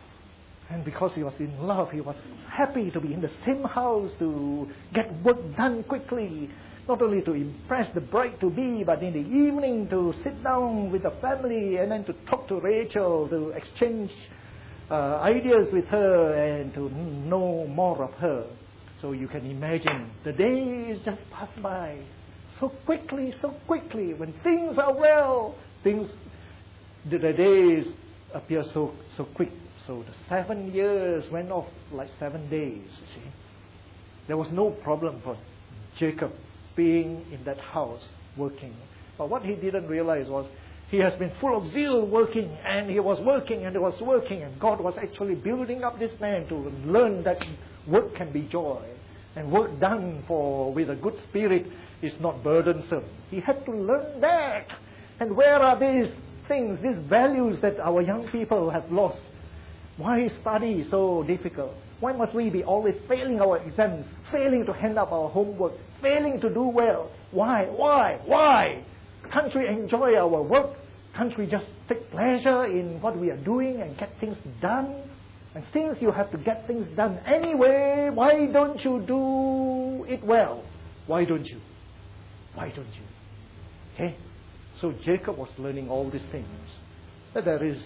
And because he was in love, he was happy to be in the same house, to get work done quickly. Not only to impress the bride-to-be, but in the evening to sit down with the family and then to talk to Rachel, to exchange uh, ideas with her and to know more of her. So you can imagine, the days just pass by so quickly, so quickly. When things are well, things, the, the days appear so so quick. So the seven years went off like seven days, you see. There was no problem for Jacob being in that house working. But what he didn't realize was he has been full of zeal working, and he was working and he was working, and God was actually building up this man to learn that work can be joy, and work done for with a good spirit is not burdensome. He had to learn that. And where are these things, these values that our young people have lost? Why is study so difficult? Why must we be always failing our exams, failing to hand up our homework, failing to do well? Why? Why? Why? Can't we enjoy our work? Can't we just take pleasure in what we are doing and get things done? And since you have to get things done anyway, why don't you do it well? Why don't you? Why don't you? Okay? So Jacob was learning all these things. That there is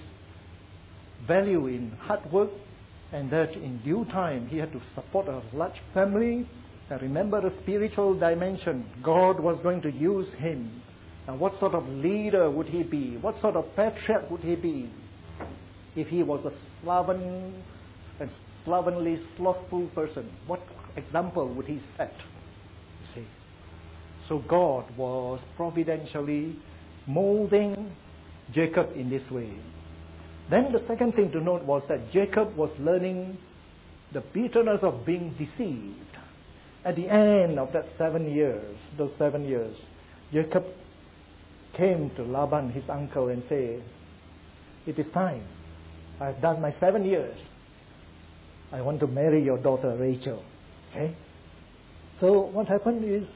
value in hard work, and that in due time he had to support a large family. And remember the spiritual dimension. God was going to use him. And what sort of leader would he be? What sort of patriarch would he be? If he was a sloven and slovenly, slothful person, what example would he set? See? So God was providentially molding Jacob in this way. Then the second thing to note was that Jacob was learning the bitterness of being deceived. At the end of that seven years, those seven years, Jacob came to Laban, his uncle, and said, "It is time. I've done my seven years. I want to marry your daughter Rachel." Okay? So what happened is,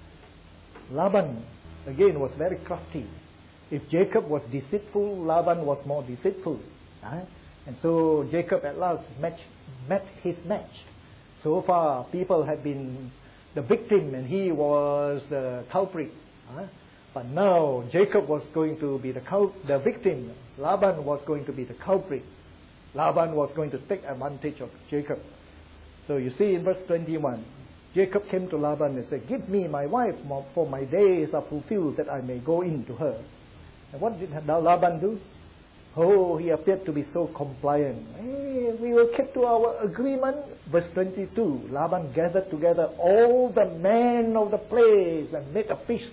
Laban, again, was very crafty. If Jacob was deceitful, Laban was more deceitful. Right? And so Jacob at last match, met his match. So far, people had been the victim and he was the culprit. Right? But now Jacob was going to be the, cul- the victim. Laban was going to be the culprit. Laban was going to take advantage of Jacob. So you see in verse twenty-one, Jacob came to Laban and said, "Give me my wife, for my days are fulfilled, that I may go in to her." And what did Laban do? Oh, he appeared to be so compliant. Hey, we will keep to our agreement. Verse twenty-two, Laban gathered together all the men of the place and made a feast.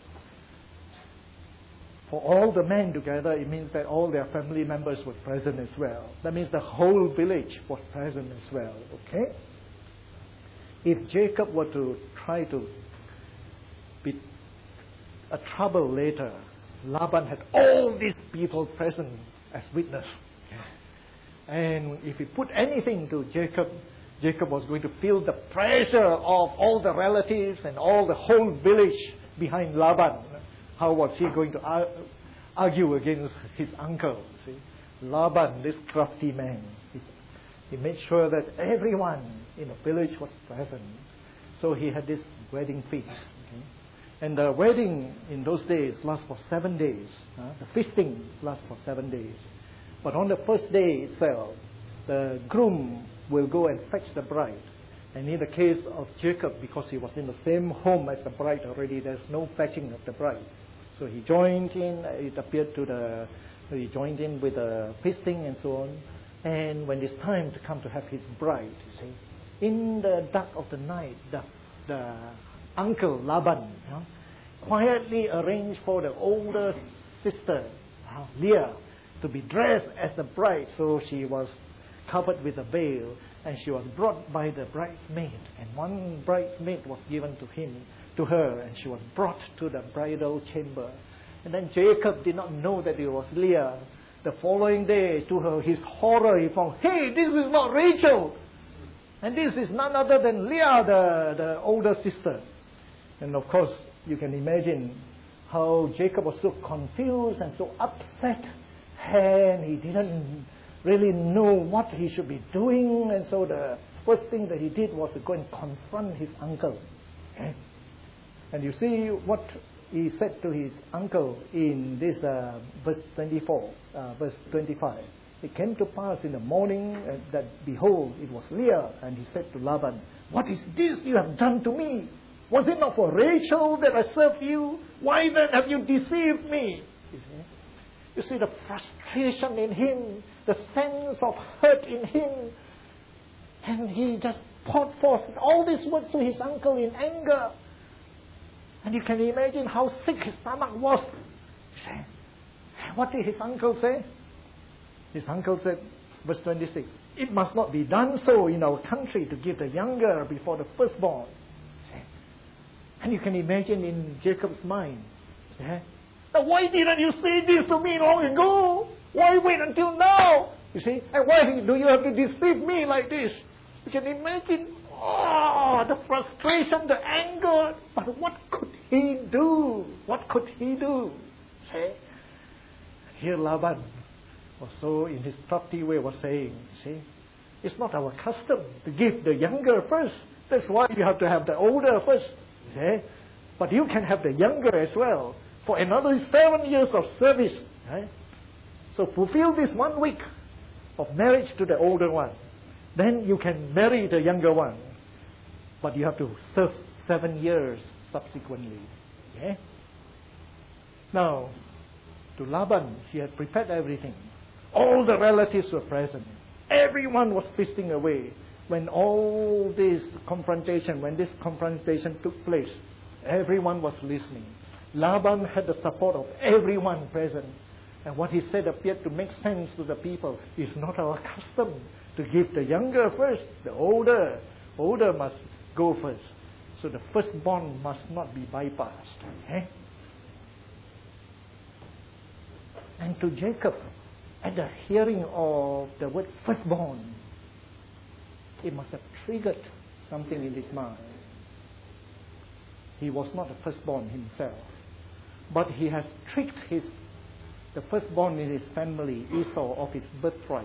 For all the men together, it means that all their family members were present as well. That means the whole village was present as well. Okay? If Jacob were to try to be a trouble later, Laban had all these people present as witness. And if he put anything to Jacob, Jacob was going to feel the pressure of all the relatives and all the whole village behind Laban. How was he going to ar- argue against his uncle? See? Laban, this crafty man, he, he made sure that everyone in the village was present. So he had this wedding feast. Okay? And the wedding in those days lasts for seven days. Uh, the feasting lasts for seven days. But on the first day itself, the groom will go and fetch the bride. And in the case of Jacob, because he was in the same home as the bride already, there's no fetching of the bride. So he joined in, it appeared to the, he joined in with the feasting and so on. And when it's time to come to have his bride, you see, in the dark of the night, the, the uncle Laban, you know, quietly arranged for the older sister, Leah to be dressed as the bride. So she was covered with a veil, and she was brought by the bridesmaid. And one bridesmaid was given to him, to her, and she was brought to the bridal chamber. And then Jacob did not know that it was Leah. The following day, to her, his horror, he found, hey, this is not Rachel. And this is none other than Leah, the, the older sister. And of course, you can imagine how Jacob was so confused and so upset. And he didn't really know what he should be doing. And so the first thing that he did was to go and confront his uncle. Okay? And you see what he said to his uncle in this uh, verse twenty-four, uh, verse twenty-five. It came to pass in the morning uh, that, behold, it was Leah. And he said to Laban, what is this you have done to me? Was it not for Rachel that I served you? Why then have you deceived me? You see, you see the frustration in him, the sense of hurt in him. And he just poured forth all these words to his uncle in anger. And you can imagine how sick his stomach was. What did his uncle say? His uncle said, verse twenty-six, it must not be done so in our country to give the younger before the firstborn. And you can imagine in Jacob's mind, now why didn't you say this to me long ago? Why wait until now? You see, and why do you have to deceive me like this? You can imagine, oh, the frustration, the anger. But what could he do? What could he do? See? Here Laban was so, in his crafty way, was saying, see, it's not our custom to give the younger first. That's why you have to have the older first. See? But you can have the younger as well for another seven years of service. Right? So fulfill this one week of marriage to the older one. Then you can marry the younger one. But you have to serve seven years subsequently. Okay? Now, to Laban, he had prepared everything. All the relatives were present. Everyone was feasting away. When all this confrontation, when this confrontation took place, everyone was listening. Laban had the support of everyone present. And what he said appeared to make sense to the people. It's not our custom to give the younger first. The older, older must go first. So the firstborn must not be bypassed. Okay? And to Jacob, at the hearing of the word firstborn, it must have triggered something in his mind. He was not a firstborn himself, but he has tricked his the firstborn in his family, Esau, of his birthright.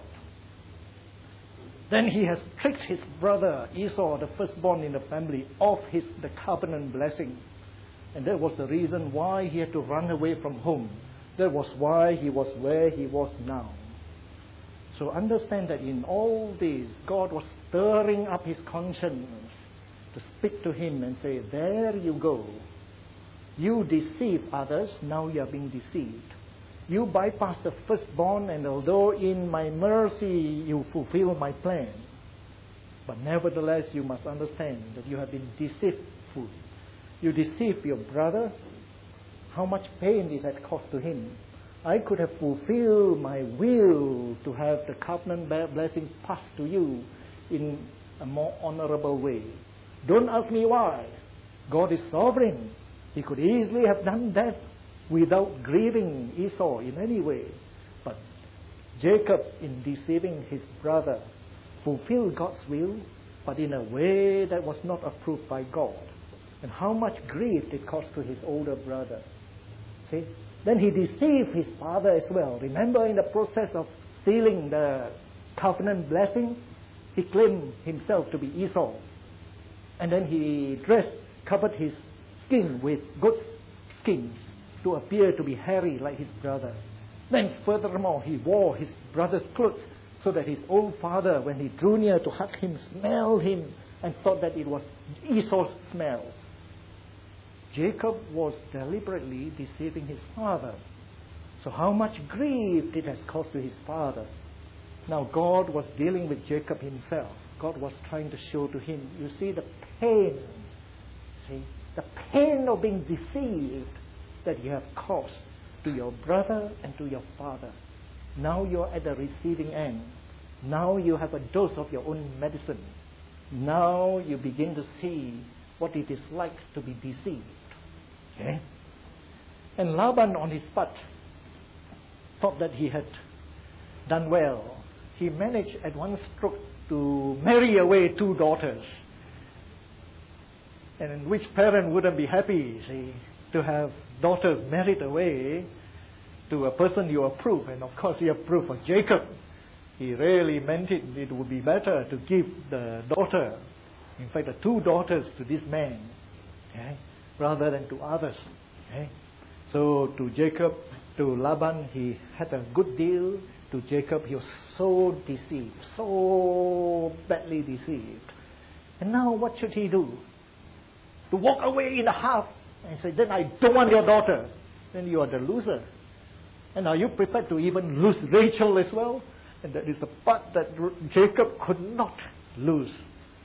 Then he has tricked his brother Esau, the firstborn in the family, of his the covenant blessing. And that was the reason why he had to run away from home. That was why he was where he was now. So understand that in all this, God was stirring up his conscience to speak to him and say, there you go. You deceive others, now you are being deceived. You bypass the firstborn, and although in my mercy you fulfill my plan, but nevertheless you must understand that you have been deceitful. You deceived your brother. How much pain it had cost to him. I could have fulfilled my will to have the covenant blessing passed to you in a more honorable way. Don't ask me why. God is sovereign. He could easily have done that without grieving Esau in any way. But Jacob, in deceiving his brother, fulfilled God's will, but in a way that was not approved by God. And how much grief it caused to his older brother. See? Then he deceived his father as well. Remember, in the process of stealing the covenant blessing, he claimed himself to be Esau. And then he dressed, covered his skin with goat skins to appear to be hairy like his brother. Then furthermore, he wore his brother's clothes so that his own father, when he drew near to hug him, smelled him and thought that it was Esau's smell. Jacob was deliberately deceiving his father. So how much grief it has caused to his father. Now God was dealing with Jacob himself. God was trying to show to him, you see the pain, see, the pain of being deceived that you have caused. to your brother and to your father. Now you're at the receiving end. Now you have a dose of your own medicine. Now you begin to see what it is like to be deceived. Okay? And Laban on his part thought that he had done well. He managed at one stroke to marry away two daughters. And which parent wouldn't be happy, see, to have daughters married away to a person you approve? And of course he approved for Jacob. He really meant it. It would be better to give the daughter, in fact the two daughters, to this man, okay, rather than to others. Okay? So to Jacob, to Laban, he had a good deal. To Jacob, he was so deceived, so badly deceived. And now what should he do? To walk away in a half and say, then I don't want your daughter. Then you are the loser. And are you prepared to even lose Rachel as well? And that is the part that Jacob could not lose.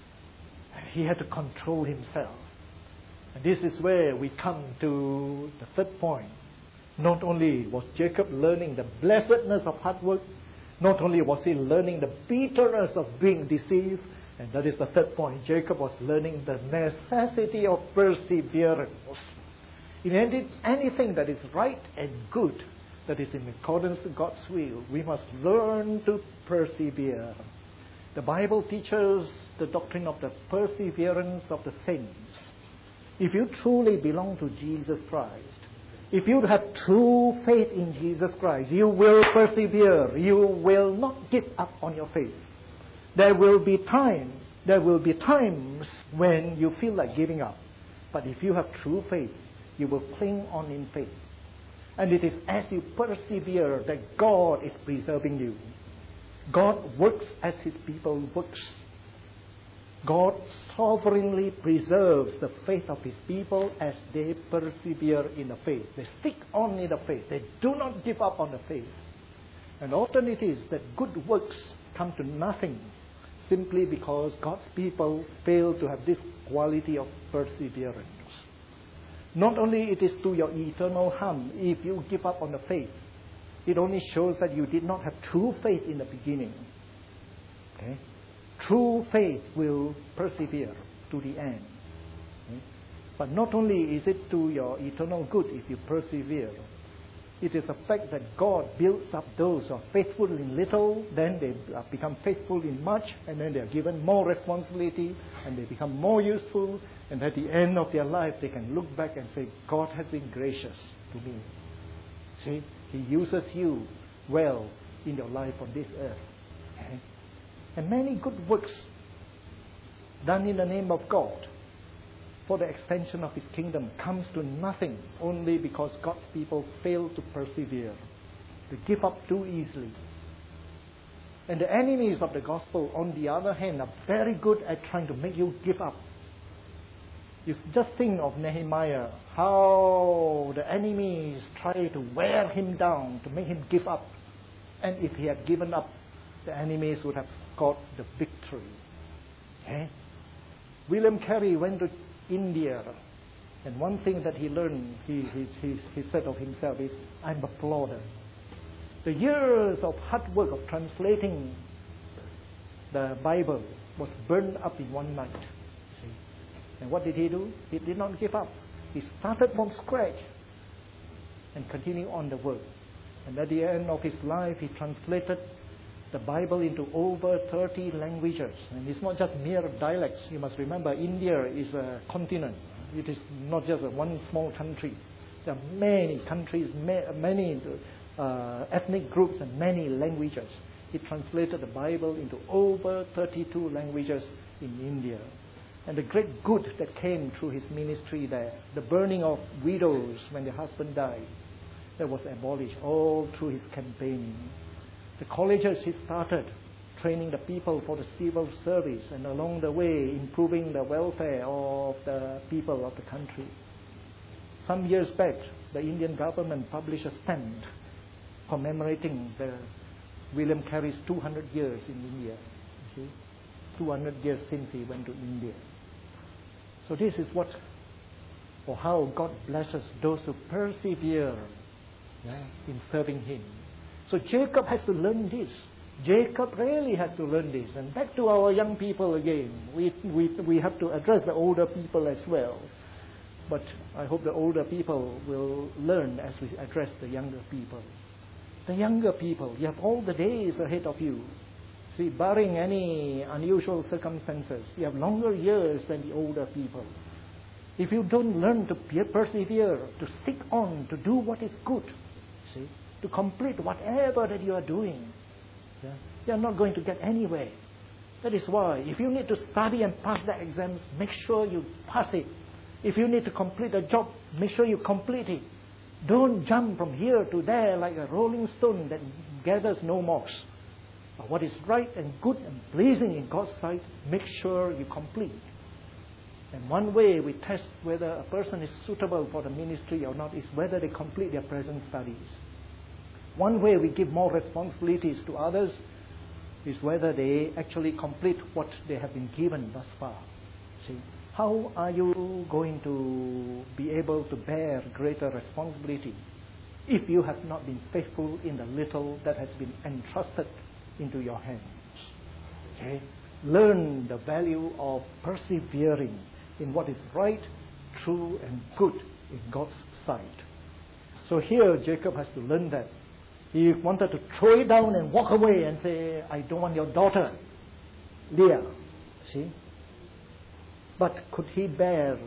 He had to control himself. And this is where we come to the third point. Not only was Jacob learning the blessedness of hard work, not only was he learning the bitterness of being deceived, and that is the third point, Jacob was learning the necessity of perseverance. In any, anything that is right and good, that is in accordance to God's will, we must learn to persevere. The Bible teaches the doctrine of the perseverance of the saints. If you truly belong to Jesus Christ, if you have true faith in Jesus Christ, you will persevere. You will not give up on your faith. There will be time, there will be times when you feel like giving up. But if you have true faith, you will cling on in faith. And it is as you persevere that God is preserving you. God works as His people works. God sovereignly preserves the faith of His people as they persevere in the faith. They stick on in the faith. They do not give up on the faith. And often it is that good works come to nothing simply because God's people fail to have this quality of perseverance. Not only it is to your eternal harm if you give up on the faith. It only shows that you did not have true faith in the beginning. Okay? True faith will persevere to the end. Okay? But not only is it to your eternal good if you persevere, it is a fact that God builds up those who are faithful in little, then they become faithful in much, and then they are given more responsibility, and they become more useful, and at the end of their life they can look back and say, God has been gracious to me. See, He uses you well in your life on this earth. Okay? And many good works done in the name of God for the extension of His kingdom comes to nothing only because God's people fail to persevere. They give up too easily. And the enemies of the gospel, on the other hand, are very good at trying to make you give up. You just think of Nehemiah, how the enemies try to wear him down, to make him give up. And if he had given up, the enemies would have scored the victory. Okay? William Carey went to India, and one thing that he learned, he, he, he, he said of himself is, I'm a plodder. The years of hard work of translating the Bible was burned up in one night. See? And what did he do? He did not give up. He started from scratch and continued on the work. And at the end of his life, he translated the Bible into over thirty languages. And it's not just mere dialects. You must remember, India is a continent. It is not just a one small country. There are many countries, many uh, ethnic groups, and many languages. He translated the Bible into over thirty-two languages in India. And the great good that came through his ministry there, the burning of widows when their husband died, that was abolished all through his campaigning. The colleges he started, training the people for the civil service, and along the way improving the welfare of the people of the country. Some years back, the Indian government published a stamp commemorating the William Carey's two hundred years in India. You see? two hundred years since he went to India. So this is what, or how God blesses those who persevere yeah, in serving him. So Jacob has to learn this. Jacob really has to learn this. And back to our young people again. We, we, we have to address the older people as well. But I hope the older people will learn as we address the younger people. The younger people, you have all the days ahead of you. See, barring any unusual circumstances, you have longer years than the older people. If you don't learn to persevere, to stick on, to do what is good, see, to complete whatever that you are doing, yeah, you are not going to get anywhere. That is why, if you need to study and pass the exams, make sure you pass it. If you need to complete a job, make sure you complete it. Don't jump from here to there like a rolling stone that gathers no moss. But what is right and good and pleasing in God's sight, make sure you complete. And one way we test whether a person is suitable for the ministry or not is whether they complete their present studies. One way we give more responsibilities to others is whether they actually complete what they have been given thus far. See, how are you going to be able to bear greater responsibility if you have not been faithful in the little that has been entrusted into your hands? Okay? Learn the value of persevering in what is right, true, and good in God's sight. So here Jacob has to learn that. He wanted to throw it down and walk away and say, I don't want your daughter, Leah. See? But could he bear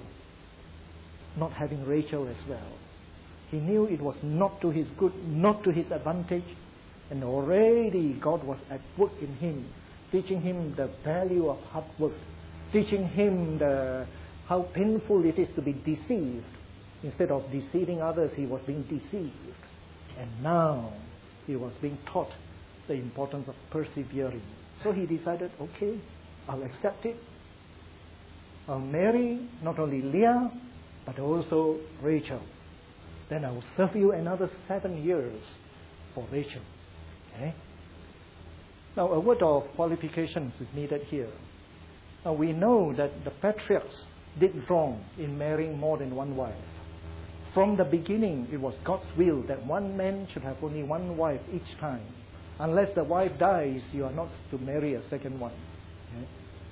not having Rachel as well? He knew it was not to his good, not to his advantage, and already God was at work in him, teaching him the value of hard work, teaching him the, how painful it is to be deceived. Instead of deceiving others, he was being deceived. And now he was being taught the importance of persevering. So he decided, okay, I'll accept it. I'll marry not only Leah, but also Rachel. Then I will serve you another seven years for Rachel. Okay? Now, a word of qualifications is needed here. Now, we know that the patriarchs did wrong in marrying more than one wife. From the beginning, it was God's will that one man should have only one wife each time. Unless the wife dies, you are not to marry a second one. Okay?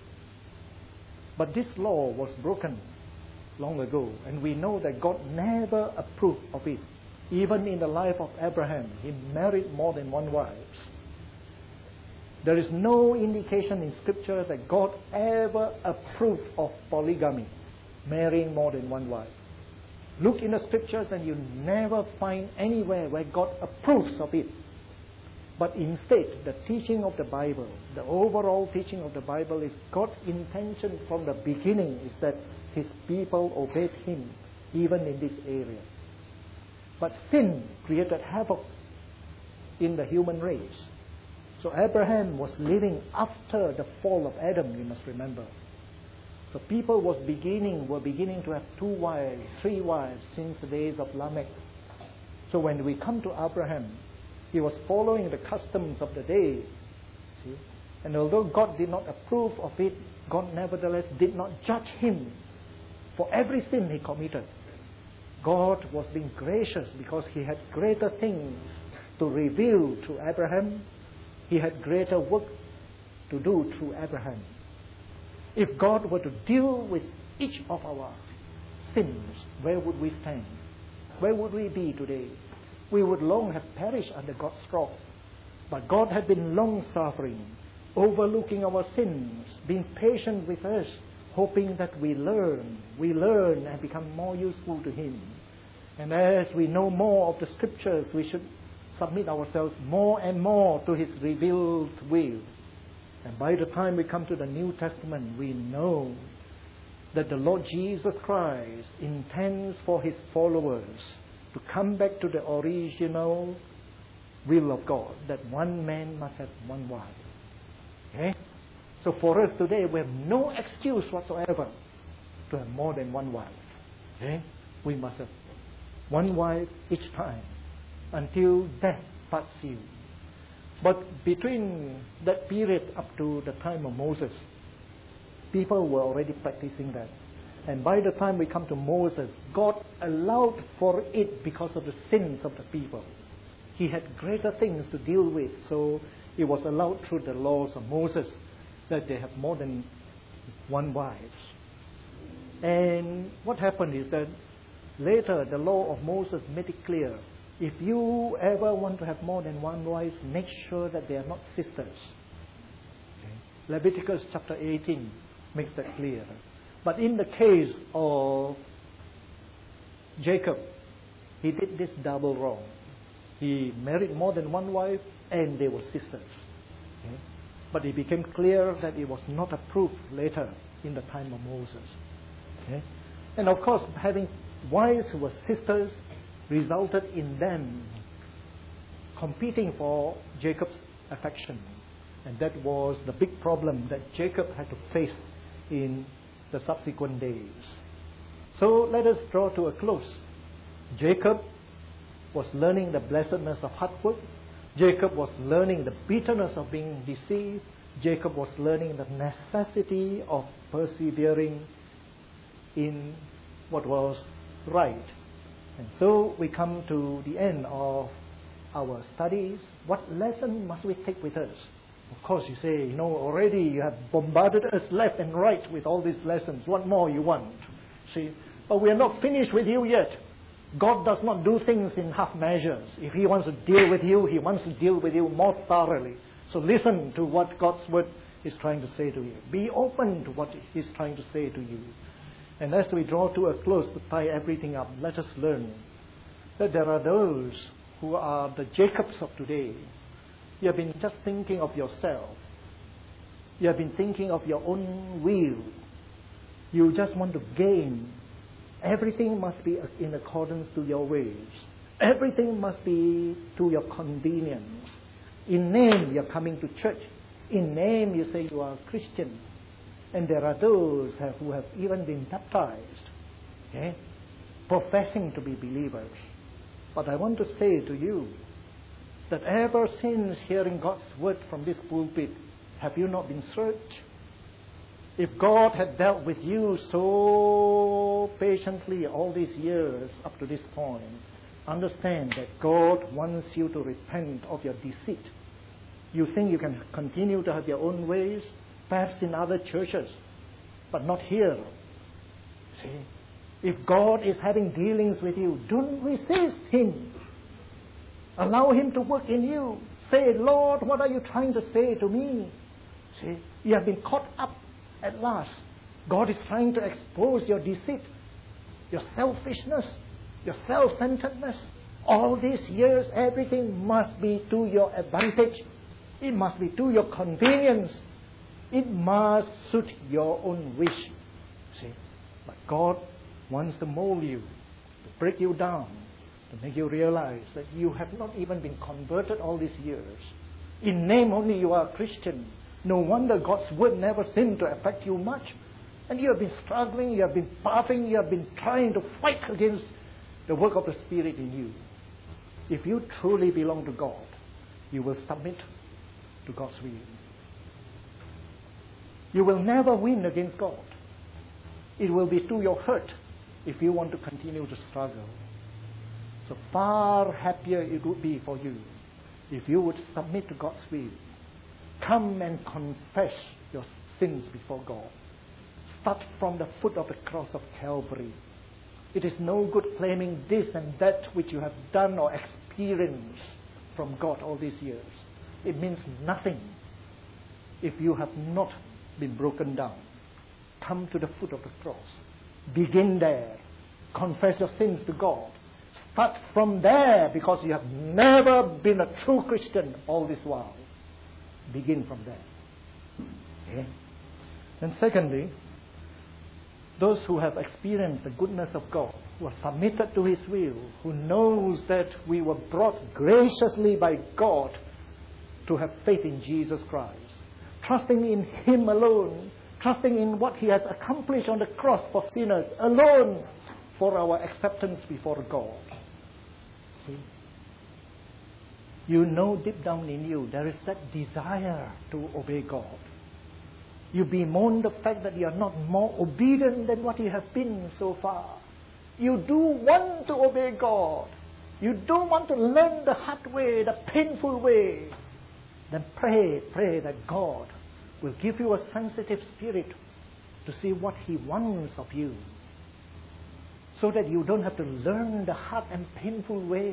But this law was broken long ago, and we know that God never approved of it. Even in the life of Abraham, he married more than one wife. There is no indication in Scripture that God ever approved of polygamy, marrying more than one wife. Look in the Scriptures and you never find anywhere where God approves of it. But instead, the teaching of the Bible, the overall teaching of the Bible is God's intention from the beginning is that His people obeyed Him even in this area. But sin created havoc in the human race. So Abraham was living after the fall of Adam, you must remember. So people was beginning, were beginning to have two wives, three wives since the days of Lamech. So when we come to Abraham, he was following the customs of the day. See? And although God did not approve of it, God nevertheless did not judge him for every sin he committed. God was being gracious because He had greater things to reveal to Abraham. He had greater work to do through Abraham. If God were to deal with each of our sins, where would we stand? Where would we be today? We would long have perished under God's wrath. But God had been long-suffering, overlooking our sins, being patient with us, hoping that we learn, we learn and become more useful to Him. And as we know more of the Scriptures, we should submit ourselves more and more to His revealed will. And by the time we come to the New Testament, we know that the Lord Jesus Christ intends for His followers to come back to the original will of God, that one man must have one wife. Okay? So for us today, we have no excuse whatsoever to have more than one wife. Okay? We must have one wife each time until death parts you. But between that period up to the time of Moses, people were already practicing that. And by the time we come to Moses, God allowed for it because of the sins of the people. He had greater things to deal with, so it was allowed through the laws of Moses that they have more than one wife. And what happened is that later the law of Moses made it clear, if you ever want to have more than one wife, make sure that they are not sisters. Okay. Leviticus chapter eighteen makes that clear. But in the case of Jacob, he did this double wrong. He married more than one wife and they were sisters. Okay. But it became clear that it was not approved later in the time of Moses. Okay. And of course, having wives who were sisters resulted in them competing for Jacob's affection. And that was the big problem that Jacob had to face in the subsequent days. So let us draw to a close. Jacob was learning the blessedness of hard work. Jacob was learning the bitterness of being deceived. Jacob was learning the necessity of persevering in what was right. And so we come to the end of our studies. What lesson must we take with us? Of course, you say, you know, already you have bombarded us left and right with all these lessons. What more you want? See, but we are not finished with you yet. God does not do things in half measures. If He wants to deal with you, He wants to deal with you more thoroughly. So listen to what God's Word is trying to say to you. Be open to what He's trying to say to you. And as we draw to a close to tie everything up, let us learn that there are those who are the Jacobs of today. You have been just thinking of yourself. You have been thinking of your own will. You just want to gain. Everything must be in accordance to your ways. Everything must be to your convenience. In name, you're coming to church. In name, you say you are a Christian. And there are those have, who have even been baptized, okay, professing to be believers. But I want to say to you that ever since hearing God's word from this pulpit, have you not been searched? If God had dealt with you so patiently all these years up to this point, understand that God wants you to repent of your deceit. You think you can continue to have your own ways, perhaps in other churches, but not here. See, if God is having dealings with you, don't resist Him. Allow Him to work in you. Say, Lord, what are you trying to say to me? See, you have been caught up at last. God is trying to expose your deceit, your selfishness, your self-centeredness. All these years, everything must be to your advantage. It must be to your convenience. It must suit your own wish. See, but God wants to mold you, to break you down, to make you realize that you have not even been converted all these years. In name only you are a Christian. No wonder God's word never seemed to affect you much. And you have been struggling, you have been battling, you have been trying to fight against the work of the Spirit in you. If you truly belong to God, you will submit to God's will. You will never win against God. It will be to your hurt if you want to continue to struggle. So far happier it would be for you if you would submit to God's will. Come and confess your sins before God. Start from the foot of the cross of Calvary. It is no good claiming this and that which you have done or experienced from God all these years. It means nothing if you have not been broken down. Come to the foot of the cross. Begin there. Confess your sins to God. Start from there, because you have never been a true Christian all this while. Begin from there. Okay? And secondly, those who have experienced the goodness of God, who are submitted to His will, who knows that we were brought graciously by God to have faith in Jesus Christ, trusting in Him alone, trusting in what He has accomplished on the cross for sinners alone for our acceptance before God. See? You know deep down in you there is that desire to obey God. You bemoan the fact that you are not more obedient than what you have been so far. You do want to obey God. You don't want to learn the hard way, the painful way. Then pray, pray that God will give you a sensitive spirit to see what He wants of you, so that you don't have to learn the hard and painful way.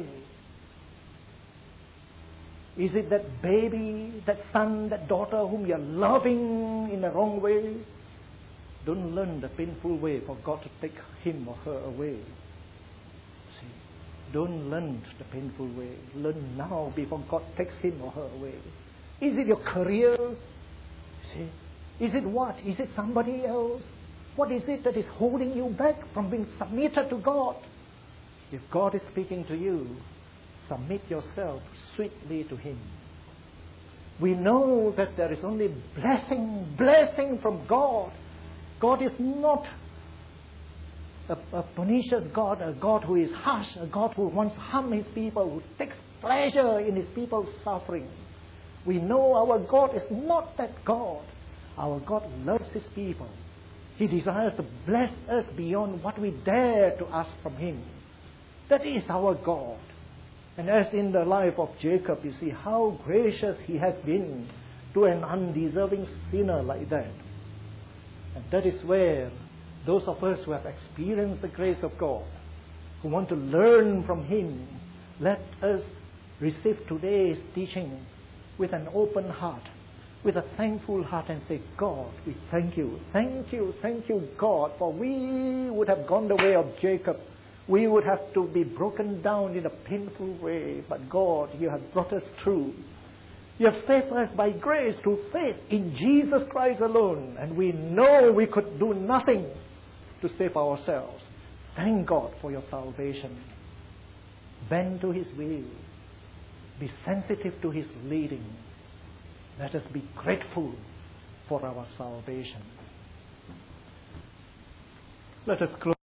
Is it that baby, that son, that daughter whom you're loving in the wrong way? Don't learn the painful way for God to take him or her away. See, don't learn the painful way. Learn now before God takes him or her away. Is it your career? See, is it what? Is it somebody else? What is it that is holding you back from being submitted to God? If God is speaking to you, submit yourself sweetly to Him. We know that there is only blessing, blessing from God. God is not a, a pernicious God, a God who is harsh, a God who wants to harm His people, who takes pleasure in His people's suffering. We know our God is not that God. Our God loves His people. He desires to bless us beyond what we dare to ask from Him. That is our God. And as in the life of Jacob, you see how gracious he has been to an undeserving sinner like that. And that is where those of us who have experienced the grace of God, who want to learn from Him, let us receive today's teaching with an open heart, with a thankful heart, and say, God, we thank you, thank you, thank you, God, for we would have gone the way of Jacob. We would have to be broken down in a painful way. But God, you have brought us through. You have saved us by grace through faith in Jesus Christ alone. And we know we could do nothing to save ourselves. Thank God for your salvation. Bend to His will. Be sensitive to His leading. Let us be grateful for our salvation. Let us close.